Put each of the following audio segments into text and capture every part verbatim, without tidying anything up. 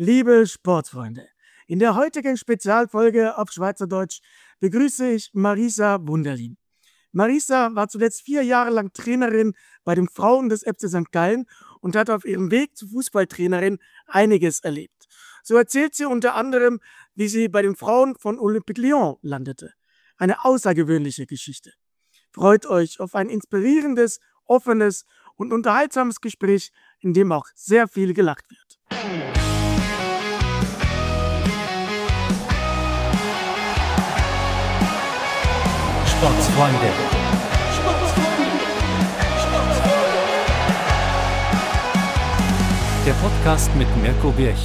Liebe Sportfreunde, in der heutigen Spezialfolge auf Schweizerdeutsch begrüße ich Marisa Wunderlin. Marisa war zuletzt vier Jahre lang Trainerin bei den Frauen des F C Sankt Gallen und hat auf ihrem Weg zur Fußballtrainerin einiges erlebt. So erzählt sie unter anderem, wie sie bei den Frauen von Olympique Lyon landete. Eine außergewöhnliche Geschichte. Freut euch auf ein inspirierendes, offenes und unterhaltsames Gespräch, in dem auch sehr viel gelacht wird. Sportsfreunde. Der Podcast mit Mirko Birch.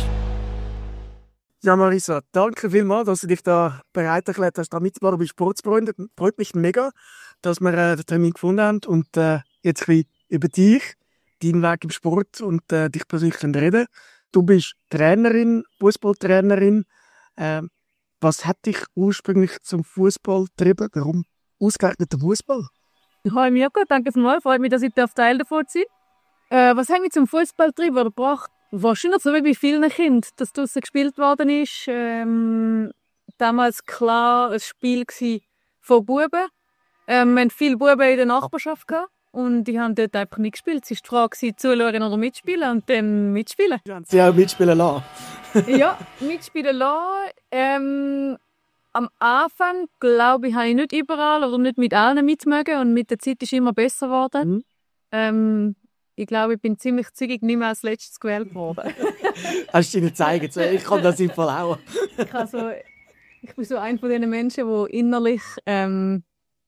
Ja, Marisa, danke vielmals, dass du dich da bereit erklärt hast, da mitzumachen bei Sportsfreunde. Freut mich mega, dass wir äh, den Termin gefunden haben und äh, jetzt ein bisschen über dich, deinen Weg im Sport und äh, dich persönlich reden. Du bist Trainerin, Fußballtrainerin. Äh, was hat dich ursprünglich zum Fußball getrieben? Warum ausgerechnet der Fußball? Hallo Mirko, danke vielmals. Freut mich, dass ich Teil davon sein darf. Äh, was hat mich zum Fußball getrieben oder gebracht? Wahrscheinlich so wie bei vielen Kindern, dass draussen gespielt worden ist. Ähm, damals klar ein Spiel von Buben. Ähm, wir hatten viele Buben in der Nachbarschaft gehabt und die haben dort einfach nicht gespielt. Es war die Frage, zuschauen oder mitspielen und dann mitspielen. Sie haben mitspielen lassen. Ja, mitspielen lassen. Ähm, am Anfang, glaube ich, habe ich nicht überall oder nicht mit allen mitmögen und mit der Zeit ist es immer besser geworden. Mhm. Ähm, Ich glaube, ich bin ziemlich zügig nicht mehr als letztes gewählt worden. Hast du dir gezeigt? Ich kann das im Fall auch. ich, also, ich bin so einer von diesen Menschen, die innerlich ähm,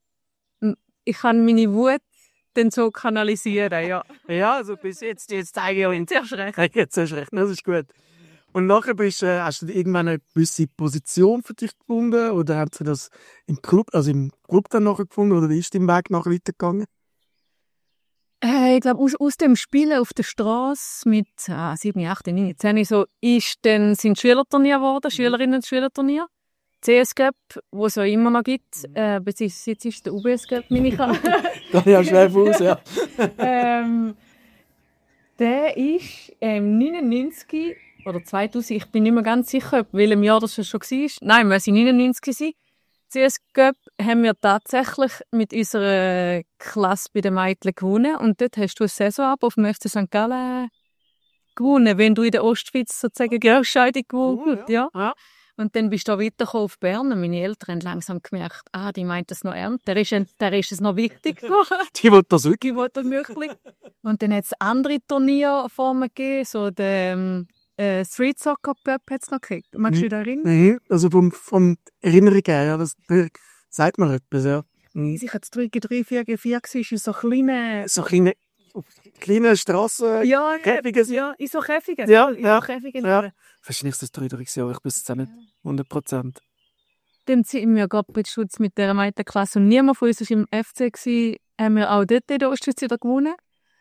ich kann meine Wut dann so kanalisieren. Ja, ja, also bis jetzt, jetzt zeige ich auch in zuerst recht. Jetzt hast recht, das ist gut. Und nachher bist, äh, hast du irgendwann eine gewisse Position für dich gefunden oder hast du das im Club, also im Club dann nachher gefunden oder wie ist dein Weg nachher weitergegangen? Äh, ich glaube, aus, aus dem Spielen auf der Straße mit äh, sieben, acht, neun, zehn so, ist dann, sind Schülerturnier geworden, Schülerinnen-Schülerturnier. C S Cup, wo es auch immer noch gibt. Äh, jetzt ist es der U B S Cup, nehme ich an. Da ja schwer aus, ja. ähm, der ist ähm, neunundneunzig oder zweitausend, ich bin nicht mehr ganz sicher, welchem Jahr das schon war. Nein, wir waren neunundneunzig. C S Cup haben wir tatsächlich mit unserer Klasse bei den Mädchen gewonnen. Und dort hast du eine Saison ab auf dem F C Sankt Gallen gewonnen, wenn du in der Ostschweiz sozusagen die Ausscheidung gewonnen hast. Ja. Ja. Und dann bist du da weitergekommen auf Bern und meine Eltern haben langsam gemerkt, ah, die meint das noch ernst, der ist, der ist es noch wichtig. Die wollen das wirklich. Die wollen das wirklich. Und dann hat es andere Turnierformen gegeben, so den äh, Street Soccer Cup hat es noch gekriegt. Magst du dich da erinnern? Nein, also vom, vom Erinnerung her, ja, das sagt man etwas, ja. Mhm. Ich hatte drei gegen drei, vier gegen vier, war so kleine... So kleine... Kleine Strassen, ja, Käfige. Ja, in so Käfigen. Ja, in ja. So Käfigen. Ja. Wahrscheinlich ist das drei Jahre, ich weiß es nicht hundert Prozent. Dann sind wir gerade bei Schutz mit dieser Mädchenklasse und niemand von uns war im F C gewesen, haben wir auch dort in der Ostschweiz wieder gewonnen.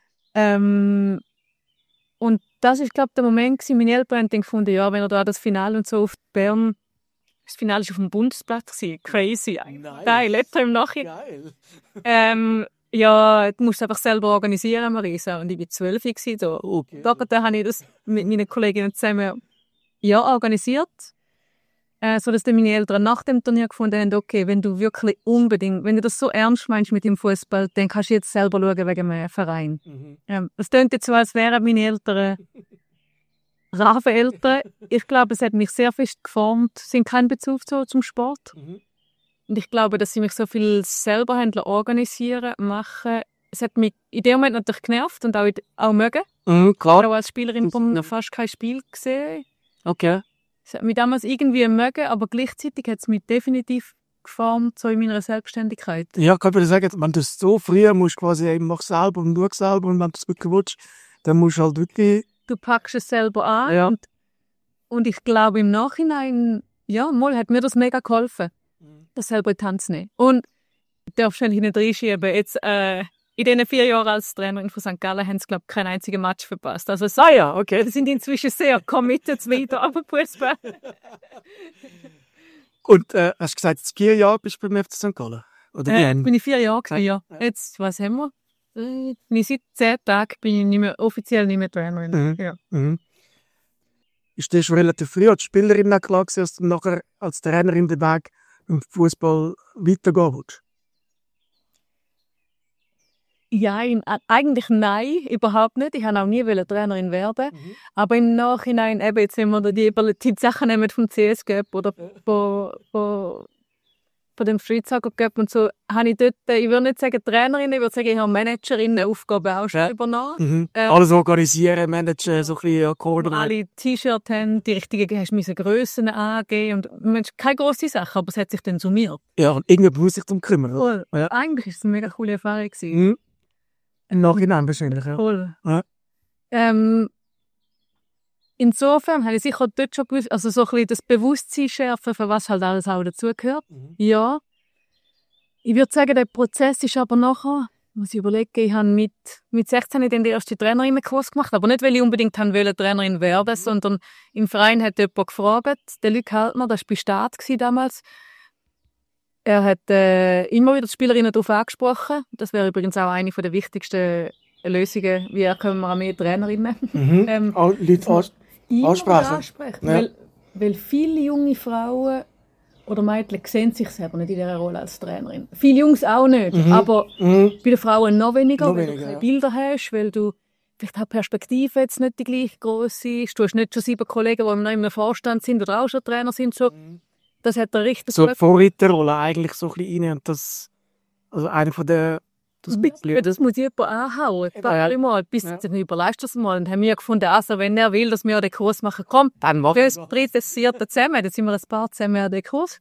Ähm, und das war, glaube ich, der Moment gewesen, meine Eltern haben gefunden, ja, wenn er da das Finale und so auf Bern, das Finale war auf dem Bundesplatz gewesen. Crazy. Nein. Geil, jetzt im Nachhinein. Geil. Ähm, Ja, du musst es einfach selber organisieren, Marisa. Und ich war zwölf. Da, okay. da, da habe ich das mit meinen Kolleginnen zusammen ja, organisiert. Äh, so dass dann meine Eltern nach dem Turnier gefunden haben, okay, wenn du wirklich unbedingt, wenn du das so ernst meinst mit dem Fußball, dann kannst du jetzt selber schauen wegen einem Verein. Mhm. Ähm, das klingt jetzt so, als wären meine Eltern rave Eltern. Ich glaube, es hat mich sehr fest geformt. Sie haben keinen Bezug so zum Sport. Mhm. Und ich glaube, dass sie mich so viel selber haben organisieren, machen. Es hat mich in dem Moment natürlich genervt und auch, auch mögen. Mhm, klar. Auch als Spielerin vom fast kein Spiel gesehen. Okay. Es hat mich damals irgendwie mögen, aber gleichzeitig hat es mich definitiv geformt, so in meiner Selbstständigkeit. Ja, kann ich sagen, wenn du es so früh musst, quasi eben mach selber und schau selber und wenn du es wirklich willst, dann musst du halt wirklich... Du packst es selber an. Ja. Und, und ich glaube im Nachhinein, ja, mal hat mir das mega geholfen. Das selber in die Hand zu nehmen. Und ich darf wahrscheinlich nicht reinschieben. Jetzt, äh, in diesen vier Jahren als Trainerin von Sankt Gallen haben sie, glaube ich, keinen einzigen Match verpasst. Also, ah ja, okay. Sie sind inzwischen sehr committed weiter am Fußball. Und äh, hast du gesagt, jetzt vier Jahre bist du beim F C Sankt Gallen? Oder äh, bin ich vier Jahre gewesen, ja. ja. Jetzt, was haben wir? Äh, bin ich seit zehn Tagen bin ich nicht mehr, offiziell nicht mehr Trainerin. Mhm. Ja. Mhm. ist dir schon relativ früh als Spielerin auch klar gewesen, dass du nachher als Trainerin den Weg im Fußball weitergehen willst? Ja, in, äh, eigentlich nein, überhaupt nicht. Ich wollte auch nie Trainerin werden. Mhm. Aber im Nachhinein, eben jetzt, wenn wir die, die Sachen nehmen vom C S Cup oder ja. von, von, von dem Street Soccer Cup und so, habe ich dort, ich würde nicht sagen Trainerin, ich würde sagen, ich habe Managerinnen-Aufgaben auch schon ja. übernommen. Mhm. Ähm, Alles organisieren, managen, so ein bisschen Akkorde. Alle T-Shirts haben, die richtigen, hast du Grössen angeben und keine grosse Sache, aber es hat sich dann summiert. Ja, und irgendjemand muss sich darum kümmern. Cool. Ja. Eigentlich war es eine mega coole Erfahrung. Mhm. Im Nachhinein wahrscheinlich, ja. Cool. Ja. Ähm, insofern habe ich sicher dort schon gewusst, also so ein bisschen das Bewusstsein schärfen, für was halt alles auch dazugehört. Mhm. Ja. Ich würde sagen, der Prozess ist aber nachher, muss ich überlegen, ich habe mit, mit sechzehn den ersten Trainerinnenkurs gemacht, aber nicht, weil ich unbedingt wollte Trainerin werden, mhm. sondern im Verein hat jemand gefragt, der Luc Haltner, das war bei Start damals. Er hat äh, immer wieder die Spielerinnen darauf angesprochen. Das wäre übrigens auch eine der wichtigsten Lösungen, wie kommen wir an mehr Trainerinnen. Mhm. ähm, Auch Leute ans- ansprechen. ansprechen. Ja. Weil, weil viele junge Frauen oder Mädchen sehen sich selber nicht in dieser Rolle als Trainerin. Viele Jungs auch nicht, mhm. aber mhm. bei den Frauen noch weniger, noch weil weniger, du keine ja. Bilder hast, weil du vielleicht auch Perspektive jetzt nicht die gleiche grosse ist. Du hast nicht schon sieben Kollegen, die noch im Vorstand sind oder auch schon Trainer sind. So. Mhm. Das hat er richtig so eine Vorreiterrolle eigentlich so ein bisschen rein und das, also einer von der, das, ja, das muss jemand anhauen, ja, ja. mal, bis ja. dann überleist das mal und haben wir gefunden, also wenn er will, dass wir den Kurs machen, komm, dann machen wir das dritte, vierte zusammen, dann sind wir ein paar zusammen an den Kurs.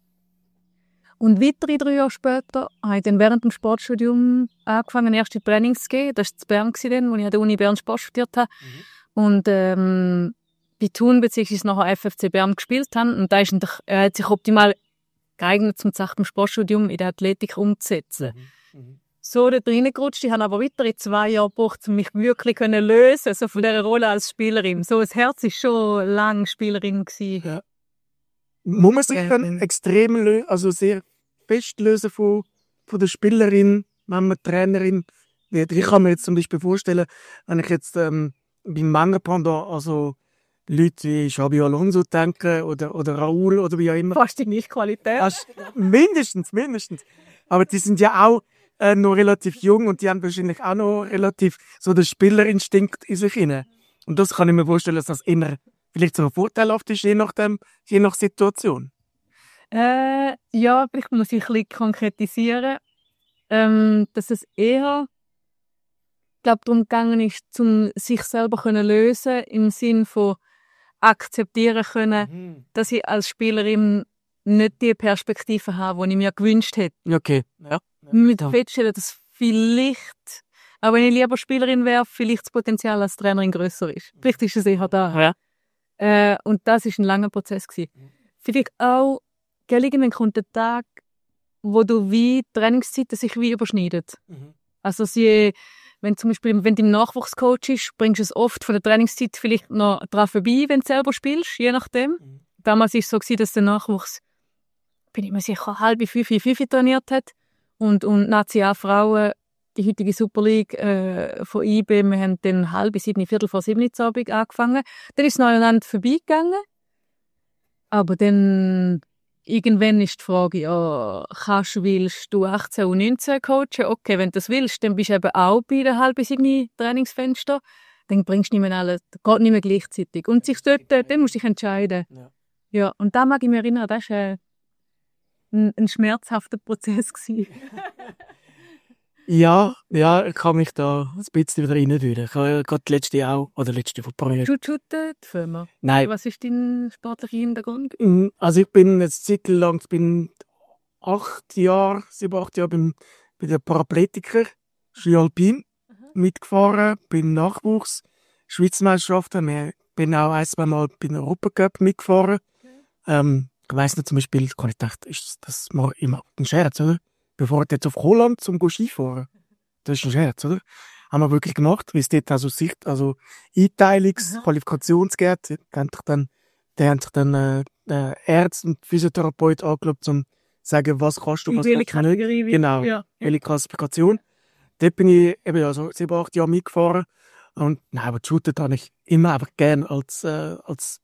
Und weitere drei Jahre später habe ich dann während dem Sportstudium angefangen, erste Trainings zu geben, das war in Bern, dann, wo ich an der Uni Bern Sport studiert habe. Mhm. Und ähm, bei Thun bzw. nachher F F C Bern gespielt haben. Und da ist er hat sich optimal geeignet, zum Sachen Sportstudium in der Athletik umzusetzen. Mhm. Mhm. So da reingerutscht. Ich habe aber weitere zwei Jahre gebraucht, um mich wirklich zu lösen, also von dieser Rolle als Spielerin. So, das Herz war schon lange Spielerin gewesen. Ja. Muss man sich dann extrem lösen, also sehr fest lösen von, von der Spielerin, wenn man Trainerin wird? Ich kann mir jetzt zum Beispiel vorstellen, wenn ich jetzt ähm, beim Manga-Pendant, also Leute wie Xabi Alonso denken oder, oder Raoul oder wie auch immer. Fast die Nicht-Qualität. Also, mindestens, mindestens. Aber die sind ja auch äh, noch relativ jung und die haben wahrscheinlich auch noch relativ so den Spielerinstinkt in sich hinein. Und das kann ich mir vorstellen, dass das eher vielleicht so vorteilhaft ist, je nach, dem, je nach Situation. Äh, ja, vielleicht muss ich ein bisschen konkretisieren, ähm, dass es eher ich glaube, darum gegangen ist, um sich selber zu lösen, im Sinne von akzeptieren können, mhm. dass ich als Spielerin nicht die Perspektive habe, die ich mir gewünscht hätte. Okay. Ja. Mit feststellen, dass vielleicht, auch wenn ich lieber Spielerin wäre, vielleicht das Potenzial als Trainerin grösser ist. Vielleicht ist es eher da. Ja. Äh, und das war ein langer Prozess gewesen. Mhm. Vielleicht auch, gell, irgendwann kommt der Tag, wo du wie Trainingszeiten sich wie überschneiden. Mhm. Also sie Wenn zum Beispiel, wenn du im Nachwuchscoach bist, bringst du es oft von der Trainingszeit vielleicht noch dran vorbei, wenn du selber spielst, je nachdem. Mhm. Damals war es so, dass der Nachwuchs, bin ich mir sicher, halb fünf, fünf trainiert hat. Und, und Nazi A-Frauen, die heutige Super League äh, von I B, wir haben dann halb sieben, viertel vor sieben Uhr Abend angefangen. Dann ist es noch aneinander vorbeigegangen. Aber dann irgendwann ist die Frage, ja, kannst, willst du achtzehn und neunzehn coachen? Okay, wenn du das willst, dann bist du eben auch bei der halben sieben Trainingsfenster. Dann bringst du nicht mehr alles, das geht nicht mehr gleichzeitig. Und sich dort, dann musst du dich entscheiden. Ja. Ja, und da mag ich mich erinnern, das war äh, ein, ein schmerzhafter Prozess. Ja, ja, ich kann mich da ein bisschen wieder reindrücken. Ich habe gerade die letzte auch, oder letzte vor ein paar Jahren. Du shooten die Firma? Nein. Was ist dein sportlicher Hintergrund? Also ich bin jetzt Zeit lang, ich bin acht Jahre, sieben, acht Jahre beim, bei den Parapletikern, Ski Alpin, mitgefahren, bin Nachwuchs, Schweizer Meisterschaften, ich bin auch ein, zwei Mal bei den Europacup mitgefahren. Okay. Ähm, ich weiss nicht, zum Beispiel, kann ich dachte, ist das mal immer ein Scherz, oder? Bevor ich jetzt auf Holland zum Skifahren. Das ist ein Scherz, oder? Haben wir wirklich gemacht, weil es dort also Sicht, also Einteilungs-, Qualifikationsgeld, die haben sich dann, die haben sich dann äh, äh, Ärzte und Physiotherapeut angeschaut, um zu sagen, was kannst du, was kannst du nicht. Genau, ja. Welche Klassifikation. Dort bin ich eben also sieben, acht Jahre mitgefahren. Und nein, aber geshootet habe ich immer einfach gerne als, äh, als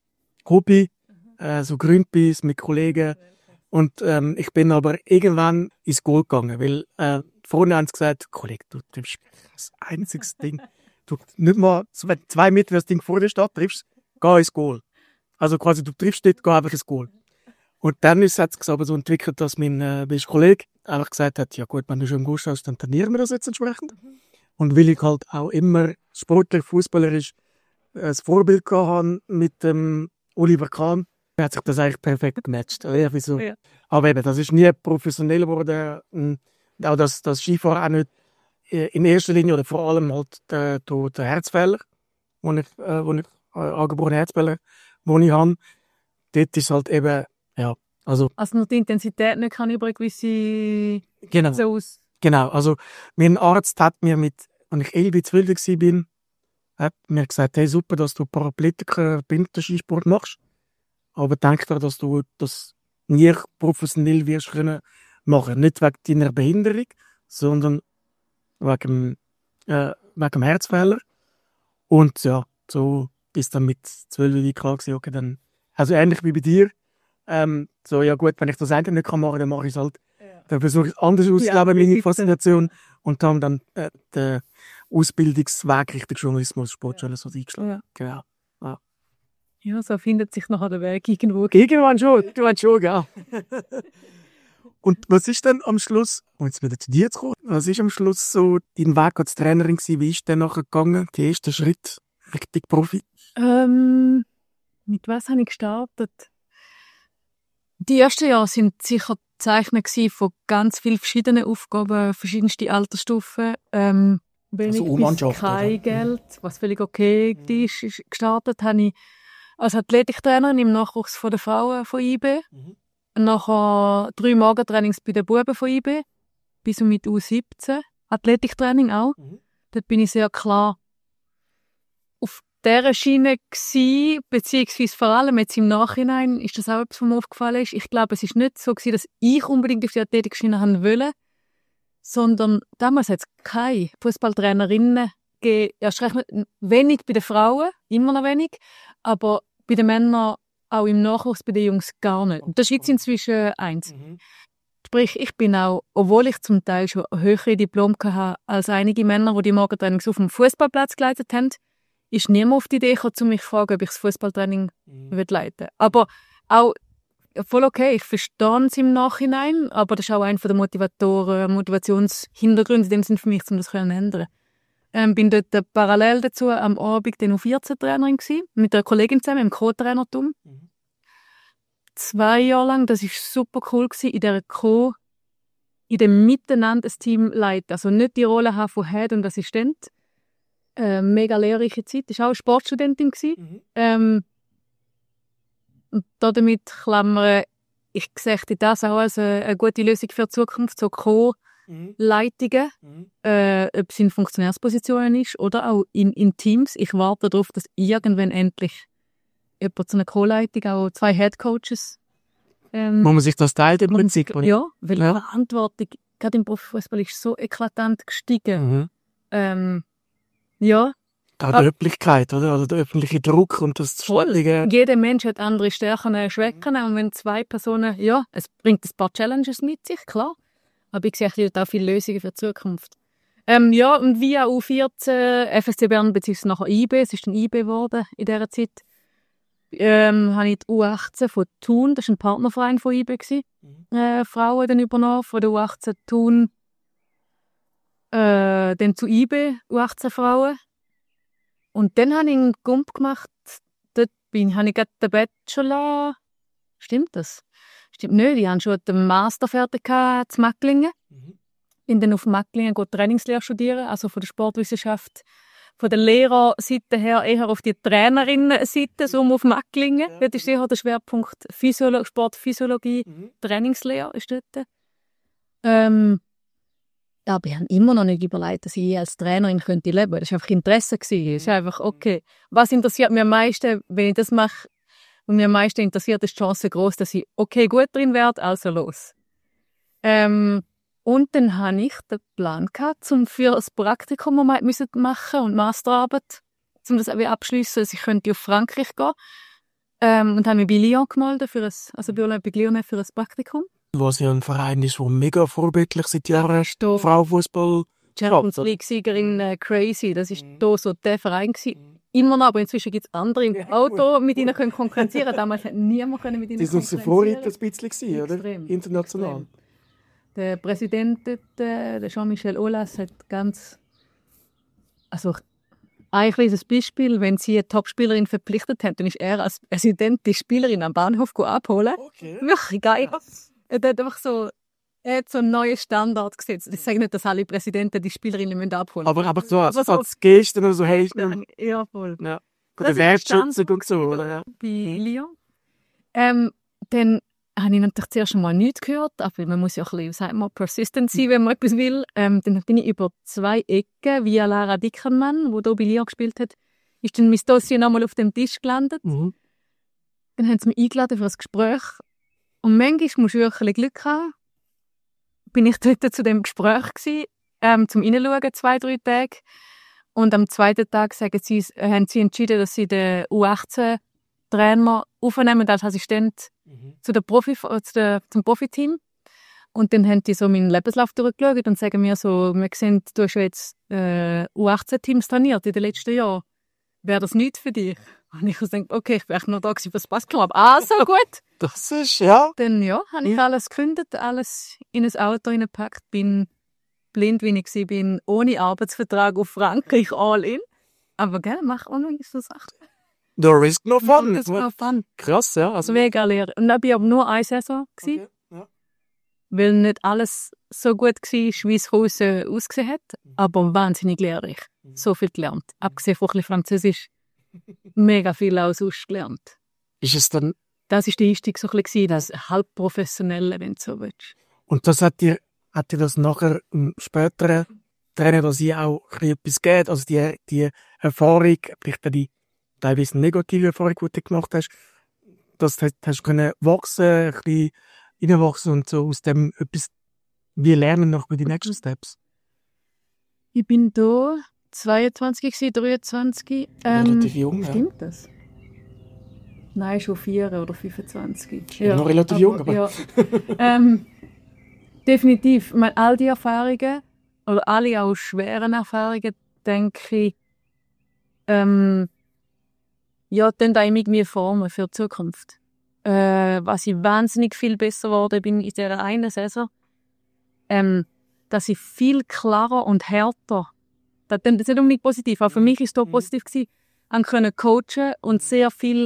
Hobby, äh, so Grünpeace mit Kollegen. Und ähm, ich bin aber irgendwann ins Goal gegangen, weil äh, vorne haben sie gesagt, Kollege, du triffst das einzige Ding. Du nicht mal zwei, zwei Meter, das Ding vor dir steht, triffst, geh ins Goal. Also quasi, du triffst dort, geh einfach ins Goal. Und dann ist es aber so entwickelt, dass mein äh, mein Kollege einfach gesagt hat, ja gut, wenn du schon im Goal stehst, dann trainieren wir das jetzt entsprechend. Mhm. Und weil ich halt auch immer sportlich, fußballerisch ein Vorbild gehabt habe mit dem Oliver Kahn, hat sich das eigentlich perfekt gematcht. Ja, so. Ja. Aber eben, das ist nie professionell geworden. Auch das, das Skifahren auch nicht in erster Linie oder vor allem halt der, der, der Herzfehler, wo ich, äh, wo ich äh, angeborene Herzfehler, wo ich habe. Dort ist halt eben, ja, also... Also noch die Intensität nicht kann über eine gewisse... Genau, so aus. Genau, also mein Arzt hat mir mit, als ich elf, zwölf war, hat mir gesagt, hey, super, dass du Paraplegiker Winterskisport machst, aber denk daran, dass du das nie professionell wirst können machen. Nicht wegen deiner Behinderung, sondern wegen, äh, wegen dem Herzfehler. Und ja, so ist dann mit zwölf klar gewesen, okay, dann, also ähnlich wie bei dir, ähm, so, ja gut, wenn ich das eine nicht machen kann, dann mache ich es halt. Ja. Dann versuche ich es anders auszuleben, ja, meine Faszination. Und haben dann äh, den Ausbildungsweg Richtung Journalismus, Sportschule, so eingeschlagen. Ja. Genau. Ja. Ja, so findet sich nachher der Weg irgendwo. Irgendwann schon, irgendwann schon, gell. Und was ist denn am Schluss, um jetzt wieder zu dir zu kommen, was ist am Schluss so dein Weg als Trainerin gewesen? Wie ist der nachher gegangen, der erste Schritt Richtung Profi? Ähm, mit was habe ich gestartet? Die ersten Jahre sind sicher Zeichnen von ganz vielen verschiedenen Aufgaben, verschiedenste Altersstufen. Ähm, wenig also bis kein Geld, was völlig okay ist. ist gestartet habe ich als Athletiktrainerin im Nachwuchs von der Frauen von I B. Mhm. Nachher drei Magentrainings bei den Buben von I B. Bis und mit U siebzehn. Athletiktraining auch. Mhm. Dort bin ich sehr klar auf dieser Schiene gsi, beziehungsweise vor allem jetzt im Nachhinein ist das auch etwas, was mir aufgefallen ist. Ich glaube, es ist nicht so gewesen, dass ich unbedingt auf die Athletikschiene haben wollte, sondern damals hat es keine Fußballtrainerinnen gegeben. Erst recht wenig bei den Frauen, immer noch wenig, aber bei den Männern auch im Nachwuchs bei den Jungs gar nicht. Und das ist jetzt inzwischen eins. Mhm. Sprich, ich bin auch, obwohl ich zum Teil schon höhere Diplome hatte als einige Männer, die die Morgentrainings auf dem Fußballplatz geleitet haben, ist niemand auf die Idee gekommen, um mich zu fragen, ob ich das Fußballtraining mhm. leiten will. Aber auch voll okay, ich verstehe es im Nachhinein, aber das ist auch einer der Motivatoren, Motivationshintergründe in dem Sinne für mich, um das zu ändern. Ähm, bin dort parallel dazu am Abend dann U vierzehn Trainerin gewesen, mit einer Kollegin zusammen im Co-Trainertum. Mhm. Zwei Jahre lang, das war super cool gewesen, in dieser Co, in dem Miteinander ein Team leiten. Also nicht die Rolle haben von Head und Assistent. Äh, mega lehrreiche Zeit. Ich war auch eine Sportstudentin. Mhm. Ähm, und damit klammern, ich sehe das auch als eine, eine gute Lösung für die Zukunft, so Co-Leitungen, mhm. äh, ob es in Funktionärspositionen ist oder auch in, in Teams. Ich warte darauf, dass irgendwann endlich jemand zu einer Co-Leitung, auch zwei Head-Coaches. Ähm, Wo man sich das teilt im Prinzip? Und, ja, weil ja. die Verantwortung, gerade im Profifußball, ist so eklatant gestiegen. Mhm. Ähm, ja. Auch die Öffentlichkeit, oder? Also der öffentliche Druck und das Ständige. Jeder Mensch hat andere Stärken und Schwächen. Und wenn zwei Personen, ja, es bringt ein paar Challenges mit sich, klar. Aber ich sehe auch viele Lösungen für die Zukunft. Ähm, ja, und via U vierzehn, F S C Bern bzw. nachher I B, es ist dann I B geworden in dieser Zeit, ähm, habe ich die U achtzehn von Thun, das war ein Partnerverein von I B, mhm. äh, Frauen dann übernommen, von der U achtzehn Thun, äh, dann zu I B, U achtzehn Frauen. Und dann habe ich einen Gump gemacht, dort bin, habe ich gerade den Bachelor, stimmt das? Stimmt nicht, ich hatte schon den Master fertig zu Macklingen. Mhm. Bin dann auf Macklingen Trainingslehre studieren, also von der Sportwissenschaft, von der Lehrerseite her eher auf die Trainerinnenseite, so auf Macklingen. Ja. Dort ist eher der Schwerpunkt Physiolo- Sportphysiologie, mhm. Trainingslehre ist dort. Ähm, aber ich habe immer noch nicht überlegt, dass ich je als Trainerin könnte leben könnte. Das war einfach Interesse. Es ist einfach, okay, was interessiert mich am meisten, wenn ich das mache, und mich am meisten interessiert, ist die Chance groß, dass ich okay gut drin werde, also los. Ähm, und dann hatte ich den Plan gehabt, um für das Praktikum, das wir machen mussten, und Masterarbeit, um das abschließen, dass ich könnte auf Frankreich gehen. ähm, und habe mich bei Lyon gemeldet, für ein, also bei Olympique Lyonnais für ein Praktikum. Was ja ein Verein ist, der mega vorbildlich seit Jahren ist. Frauenfußball. Champions League-Siegerin äh, Crazy, das war mhm. da so der Verein gewesen. Immer noch, aber inzwischen gibt es andere im Auto, mit ihnen können konkurrenzieren. Damals hat niemand mit ihnen die konkurrenzieren. Die sind Vorreiter ein bisschen gewesen, oder? Extrem, international. Extrem. Der Präsident, der Jean-Michel Aulas, hat ganz, also ein kleines Beispiel, wenn sie eine Topspielerin verpflichtet haben, dann ist er als Präsident die Spielerin am Bahnhof abholen. Okay. Wirklich geil. Er hat einfach so, er hat so einen neuen Standard gesetzt. Ich sage nicht, dass alle Präsidenten die Spielerinnen müssen abholen müssen. Aber, aber so als, aber so, als Geste oder so heißt es. Ja, voll. Ja. Oder Wertschätzung und so, oder? Ja. Bei Lyon. Ähm, dann habe ich natürlich zuerst einmal nichts gehört, aber man muss ja ein bisschen, sagt man, persistent sein, wenn man etwas will. Ähm, dann bin ich über zwei Ecken, via Lara Dickermann, die hier bei Lyon gespielt hat, ist dann mein Dossier nochmal auf dem Tisch gelandet. Mhm. Dann haben sie mich eingeladen für ein Gespräch. Und manchmal musst du wirklich ein bisschen Glück haben. Bin ich dort zu dem Gespräch gewesen, ähm, zum Reinschauen, zwei, drei Tage. Und am zweiten Tag sagen sie, äh, haben sie entschieden, dass sie den U achtzehn-Trainer aufnehmen als Assistent mhm. zu der Profi, äh, zu der, zum Profiteam. Und dann haben die so meinen Lebenslauf durchgeschaut und sagen mir so, wir sehen, du hast ja jetzt äh, U achtzehn-Teams trainiert in den letzten Jahren. Wäre das nichts für dich? Und ich denke, okay, ich wäre noch da gewesen, was passt klar. Ah, so gut. Das ist, ja. Dann ja, habe ich ja. alles gekündigt, alles in ein Auto hineingepackt, bin blind, wie ich war, bin ohne Arbeitsvertrag auf Frankreich all in. Aber gell, mach auch noch so Sachen. The risk no fun. Das war fun. Krass, ja. Also mega leer. Und dann war ich aber nur eine Saison. Okay. Ja. Weil nicht alles so gut war, wie es aussen ausgesehen hat. Aber wahnsinnig lehrreich. So viel gelernt. Abgesehen von ein bisschen Französisch. Mega viel auch sonst gelernt. Ist es dann... Das war der Einstieg so ein bisschen, das halbprofessionelle, wenn du so willst. Und das hat dir, hat dir das nachher im späteren Training, dass ihr auch etwas geht, also die, die Erfahrung, vielleicht die teilweise negative Erfahrung, die du gemacht hast, dass du hast können wachsen, ein bisschen reinwachsen und so aus dem etwas, wie lernen noch bei den nächsten Steps? Ich bin da zweiundzwanzig, dreiundzwanzig. Ähm, relativ jung, stimmt ja. das? Nein, schon vier oder fünfundzwanzig. Ja, noch relativ aber, jung, aber... Ja. ähm, definitiv. Ich meine, all die Erfahrungen, oder alle auch schweren Erfahrungen, denke ich, ähm, ja, dann da irgendwie formen für die Zukunft. Äh, was ich wahnsinnig viel besser geworden bin in dieser einen Saison, ähm, dass ich viel klarer und härter, das ist nicht unbedingt positiv, aber für mich war es hier positiv gewesen, an können coachen und sehr viel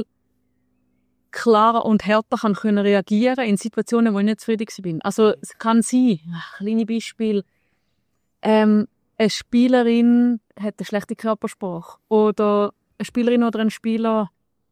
klarer und härter kann können reagieren in Situationen, wo ich nicht zufrieden bin. Also es kann sein, ein kleines Beispiel, ähm, eine Spielerin hat eine schlechte Körpersprache oder eine Spielerin oder ein Spieler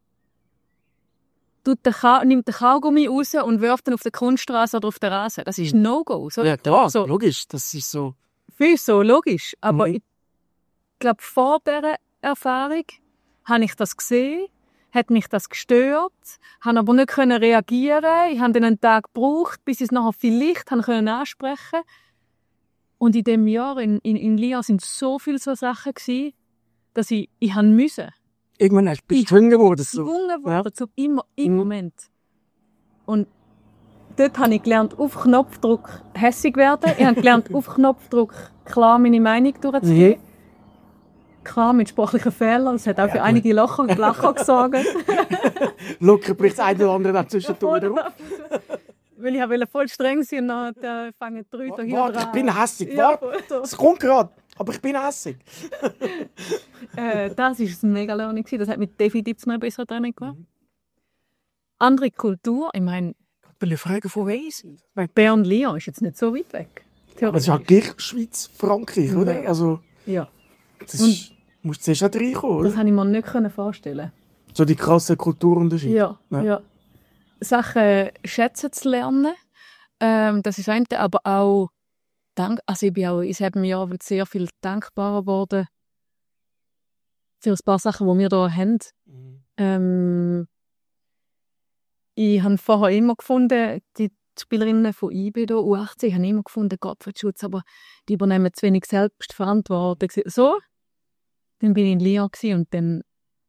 tut den Ka- nimmt den Kaugummi raus und wirft ihn auf der Kunststraße oder auf den Rasen. Das ist No-Go. So, ja, klar, so. Logisch. Das ist so... Viel so, logisch. Aber mhm. ich glaube, vor dieser Erfahrung habe ich das gesehen, hat mich das gestört, habe aber nicht können reagieren. Ich habe dann einen Tag gebraucht, bis ich es nachher vielleicht können ansprechen. Und in diesem Jahr in, in, in Lyon sind so viele so Sachen gewesen, dass ich, ich haben müssen. Irgendwann hast du gezwungen geworden. So. Gezwungen worden, so immer, im mhm. Moment. Und dort habe ich gelernt, auf Knopfdruck hässig werden. Ich habe gelernt, auf Knopfdruck klar meine Meinung durchzugeben. Mhm. Klar, mit sprachlichen Fehlern. Es hat auch für ja, einige Lacher und Lacher gesorgt. Locker bricht das eine oder andere dann zwischendurch wieder auf. Weil ich wollte voll streng sein und dann fangen die Leute hier dran. Ich bin hässig. Ja, es kommt gerade, aber ich bin hässig. äh, das war ein mega Learning. Das hat mich definitiv zu einem besseren Training gemacht. Mhm. Andere Kultur, ich meine... Ich will fragen, von wem ist es? Bern-Lyon ist jetzt nicht so weit weg. Aber es ist ja gleich Schweiz, Frankreich, ja. oder? Also, ja. Das ist, musst du zuerst auch reinkommen, oder? Das konnte ich mir nicht vorstellen. So die krassen Kulturunterschiede. Ja, ja. ja. Sachen schätzen zu lernen, ähm, das ist eine, aber auch, dank, also ich bin auch in diesem Jahr sehr viel dankbarer geworden für ein paar Sachen, die wir hier haben. Mhm. Ähm, ich habe vorher immer gefunden, die Spielerinnen von I B, hier, U achtzehn, ich habe immer gefunden, Gott für den Schutz, aber die übernehmen zu wenig Selbstverantwortung. So, dann bin ich in Lyon und dann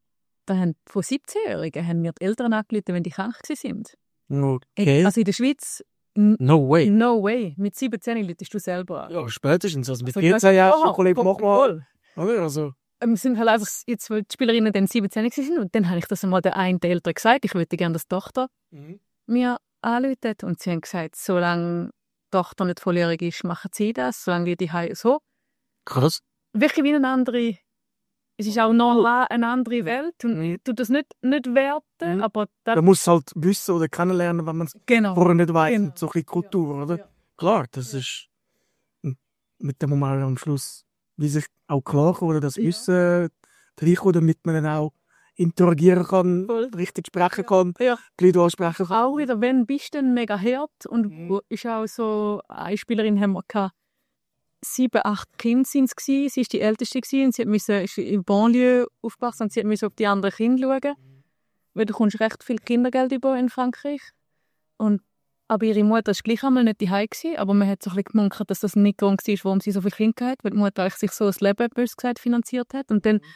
da haben von siebzehnjährigen haben mir die Eltern angerufen, wenn die krank sind. Okay. Also in der Schweiz, n- No way. no way. Mit siebzehn rufst du selber an. Ja, spätestens. Also mit Also, vierzehn Jahren, aha, so, Kollege, mach mal. voll. Oder? Also, Ähm, Es sind halt einfach jetzt, weil die Spielerinnen dann siebzehn waren und dann habe ich das einmal der einen der Eltern gesagt, ich würde gerne, dass die Tochter mhm. mir anrufen. Und sie haben gesagt, solange die Tochter nicht volljährig ist, machen sie das, solange die die Hause so. Krass. Wirklich wie eine andere, es ist auch noch eine andere Welt und Mhm. ich tue das nicht, nicht werten, Mhm. aber das, Man muss halt wissen oder kennenlernen, wenn man es genau. vorher nicht weiss. Genau. Und so ein bisschen Kultur, oder? Ja. Klar, das ist mit dem Moment am Schluss, wie sich auch klar kommt, oder das Ja. Wissen reinkommt, damit man dann auch interagieren kann, Voll. richtig sprechen kann, Ja. die Leute ansprechen kann. Auch wieder, wenn bist du dann mega hart und Mhm. ist auch so, eine Spielerin haben wir gehabt, sieben, acht Kinder sind es gewesen. Sie war die Älteste gewesen und sie hat müssen, ist in Banlieue aufgewachsen und sie musste auf die anderen Kinder schauen. Weil du kommst recht viel Kindergeld über in Frankreich. Und, aber ihre Mutter war gleich einmal nicht daheim gewesen, aber man hat so ein bisschen gemunkelt, dass das nicht Grund war, warum sie so viele Kinder hatte, weil die Mutter eigentlich sich so das Leben, bös gesagt, finanziert hat. Und dann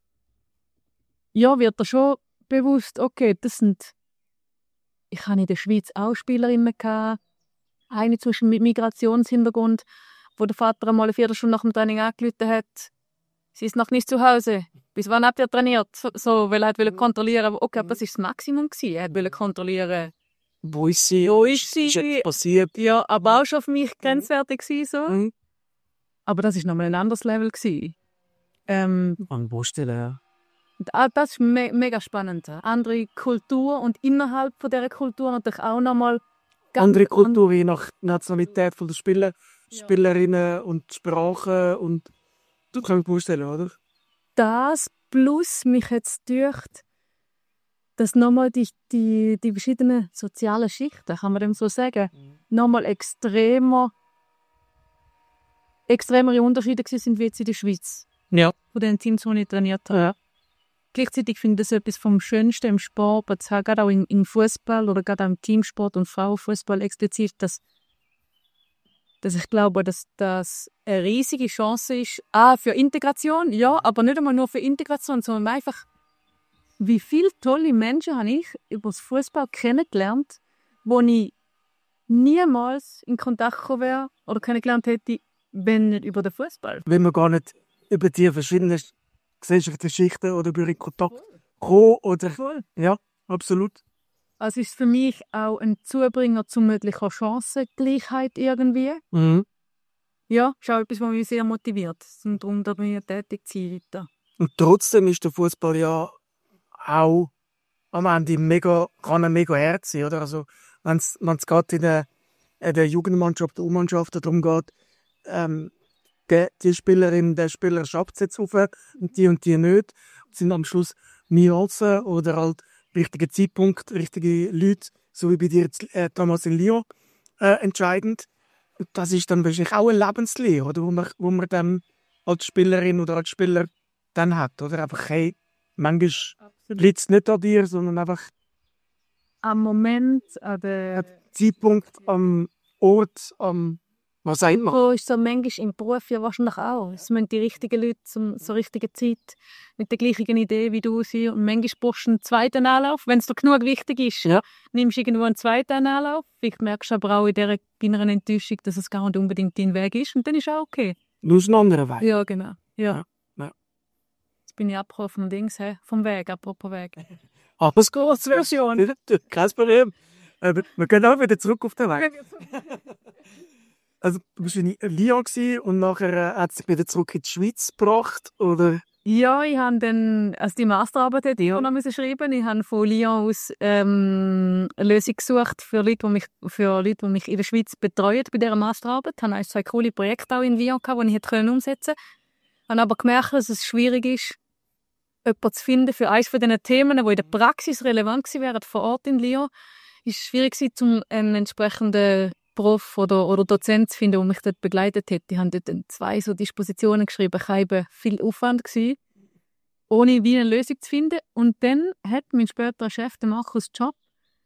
ja, wird dir schon bewusst, okay, das sind... Ich hatte in der Schweiz auch Spielerinnen gehabt, eine zum Beispiel mit Migrationshintergrund, wo der Vater einmal eine Viertelstunde nach dem Training angerufen hat, sie ist noch nicht zu Hause. Bis wann habt ihr trainiert? So, so weil er wollte kontrollieren, okay, aber das war das Maximum gewesen. Er wollte kontrollieren, Wo ist sie? wo ist sie? Was ist jetzt passiert? Ja, aber auch schon für mich grenzwertig gewesen, so. Mhm. Aber das war nochmal ein anderes Level gewesen. Ähm, An Baustelle, ja. und auch das ist me mega spannend. Andere Kultur und innerhalb von dieser Kultur natürlich auch nochmal ganz Andere Kultur, je nach Nationalität von der Spieler, Ja. Spielerinnen und Sprache und du kannst mir vorstellen, oder? Das plus mich jetzt dürft, dass nochmal die, die, die verschiedenen sozialen Schichten, kann man dem so sagen, nochmal extremer, extremere Unterschiede gewesen sind wie jetzt in der Schweiz. Ja. Von den Teams, die ich trainiert habe. Ja. Gleichzeitig finde ich das etwas vom Schönsten im Sport, aber zwar gerade auch im, im Fußball oder gerade auch im Teamsport und Frauenfußball explizit, dass, dass ich glaube, dass das eine riesige Chance ist, ah, für Integration, ja, aber nicht einmal nur für Integration, sondern einfach, wie viele tolle Menschen habe ich über das Fußball kennengelernt, wo ich niemals in Kontakt gekommen wäre oder kennengelernt hätte, wenn nicht über den Fußball. Wenn man gar nicht über die verschiedenen gesellschaftlichen Schichten oder über in Kontakt kommen oder... Voll. Ja, absolut. Also ist es für mich auch ein Zubringer zu möglicher Chancengleichheit irgendwie. Mhm. Ja, ist auch etwas, was mich sehr motiviert. Und darum da bin ich tätig zu sein weiter. Und trotzdem ist der Fußball ja auch am Ende mega, kann er mega hart sein, oder? Also, wenn es gerade in der, in der Jugendmannschaft, der U-Mannschaft darum geht, ähm, ge- die Spielerin, der Spieler schafft es jetzt auf und die und die nicht, und sind am Schluss Nuancen oder halt richtiger Zeitpunkt, richtige Leute, so wie bei dir jetzt, äh, damals in Lyon, äh, entscheidend. Und das ist dann wahrscheinlich auch eine Lebenslehre, oder? Wo man, wo man dann als Spielerin oder als Spieler dann hat, oder? Einfach, hey, manchmal liegt es nicht an dir, sondern einfach Am Moment, an der Zeitpunkt, am Ort, am was auch immer. Wo ist so manchmal im Beruf ja wahrscheinlich auch. Es müssen die richtigen Leute zum, zur richtigen Zeit mit der gleichen Idee wie du sein. Und manchmal brauchst du einen zweiten Anlauf. Wenn es dir genug wichtig ist, Ja. nimmst du irgendwo einen zweiten Anlauf. Vielleicht merkst du aber auch in dieser inneren Enttäuschung, dass es gar nicht unbedingt dein Weg ist. Und dann ist auch okay. Nur einen anderen Weg. Ja, genau. Ja. Ja, ja. Jetzt bin ich abgekommen vom Dings, he? vom Weg, apropos Weg. Aber es geht Version. Kein Problem. Aber wir gehen auch wieder zurück auf den Weg. Also, du warst in Lyon gewesen und nachher äh, hat es dich wieder zurück in die Schweiz gebracht, oder? Ja, ich habe dann, also die Masterarbeit hätte ich auch noch müssen schreiben. Ich habe von Lyon aus ähm, eine Lösung gesucht für Leute, die mich, für Leute, die mich in der Schweiz betreuen bei dieser Masterarbeit. Ich hatte also zwei coole Projekte auch in Lyon, die ich hätte umsetzen können. Ich habe aber gemerkt, dass es schwierig ist, jemanden zu finden für eines von diesen Themen, die in der Praxis relevant gewesen wären vor Ort in Lyon. Es war schwierig, um einen entsprechenden Prof oder, oder Dozent zu finden, der mich dort begleitet hat. Die haben dort zwei so Dispositionen geschrieben. Ich habe viel Aufwand gewesen, ohne wie eine Lösung zu finden. Und dann hat mein späterer Chef, der Markus Job,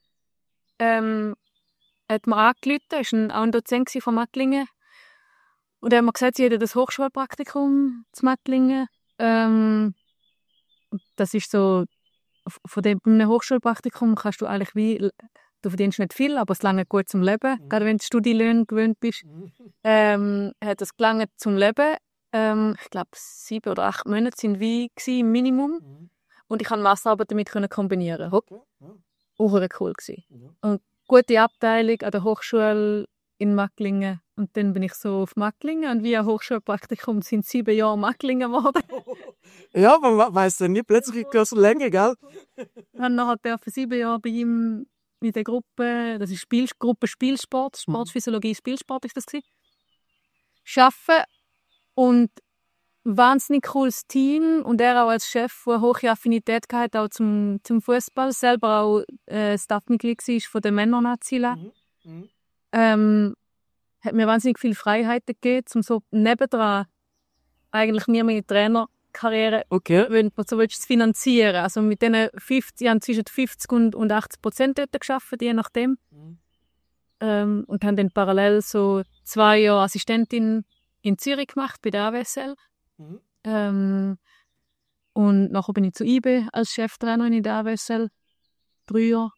ähm, hat mir angerufen. Er war auch ein Dozent von Mattlingen. Und er hat mir gesagt, sie hätten das Hochschulpraktikum zu Mattlingen. Ähm, das ist so von dem bei einem Hochschulpraktikum kannst du eigentlich wie, du verdienst nicht viel, aber es langt gut zum Leben, mhm. gerade wenn du Studienlöhne gewöhnt bist. Mhm. Ähm, hat es gelangt zum Leben. Ähm, ich glaube, sieben oder acht Monate sind wie im Minimum. Mhm. Und ich konnte Masterarbeit damit kombinieren. Okay. Ja. Auch cool gewesen. Ja. Und gute Abteilung an der Hochschule in Macklingen. Und dann bin ich so auf Macklingen und via Hochschulpraktikum sind sieben Jahre Macklingen geworden. Ja, man weiss ja nie, plötzlich geht es länger, gell? Ich habe nachher für sieben Jahre bei ihm in der Gruppe, das ist Spiel, Gruppe Spielsport, Sportphysiologie, Spielsport ist das gewesen, arbeiten. Und ein wahnsinnig cooles Team und er auch als Chef, der eine hohe Affinität hatte auch zum, zum Fußball, selber auch äh, Staffmitglied war von der Männernazi. Mhm. Mhm. Ähm, hat mir wahnsinnig viele Freiheiten gegeben, um so nebendran eigentlich mir meine Trainerkarriere okay. wenn man so willst, zu finanzieren. Also mit diesen fünfzig, ich habe zwischen fünfzig und achtzig Prozent dort gearbeitet, je nachdem. Mhm. Ähm, und habe dann parallel so zwei Jahre Assistentin in Zürich gemacht, bei der A W S L. Mhm. Ähm, und nachher bin ich zu I B als Cheftrainerin in der A W S L. Drei Jahre.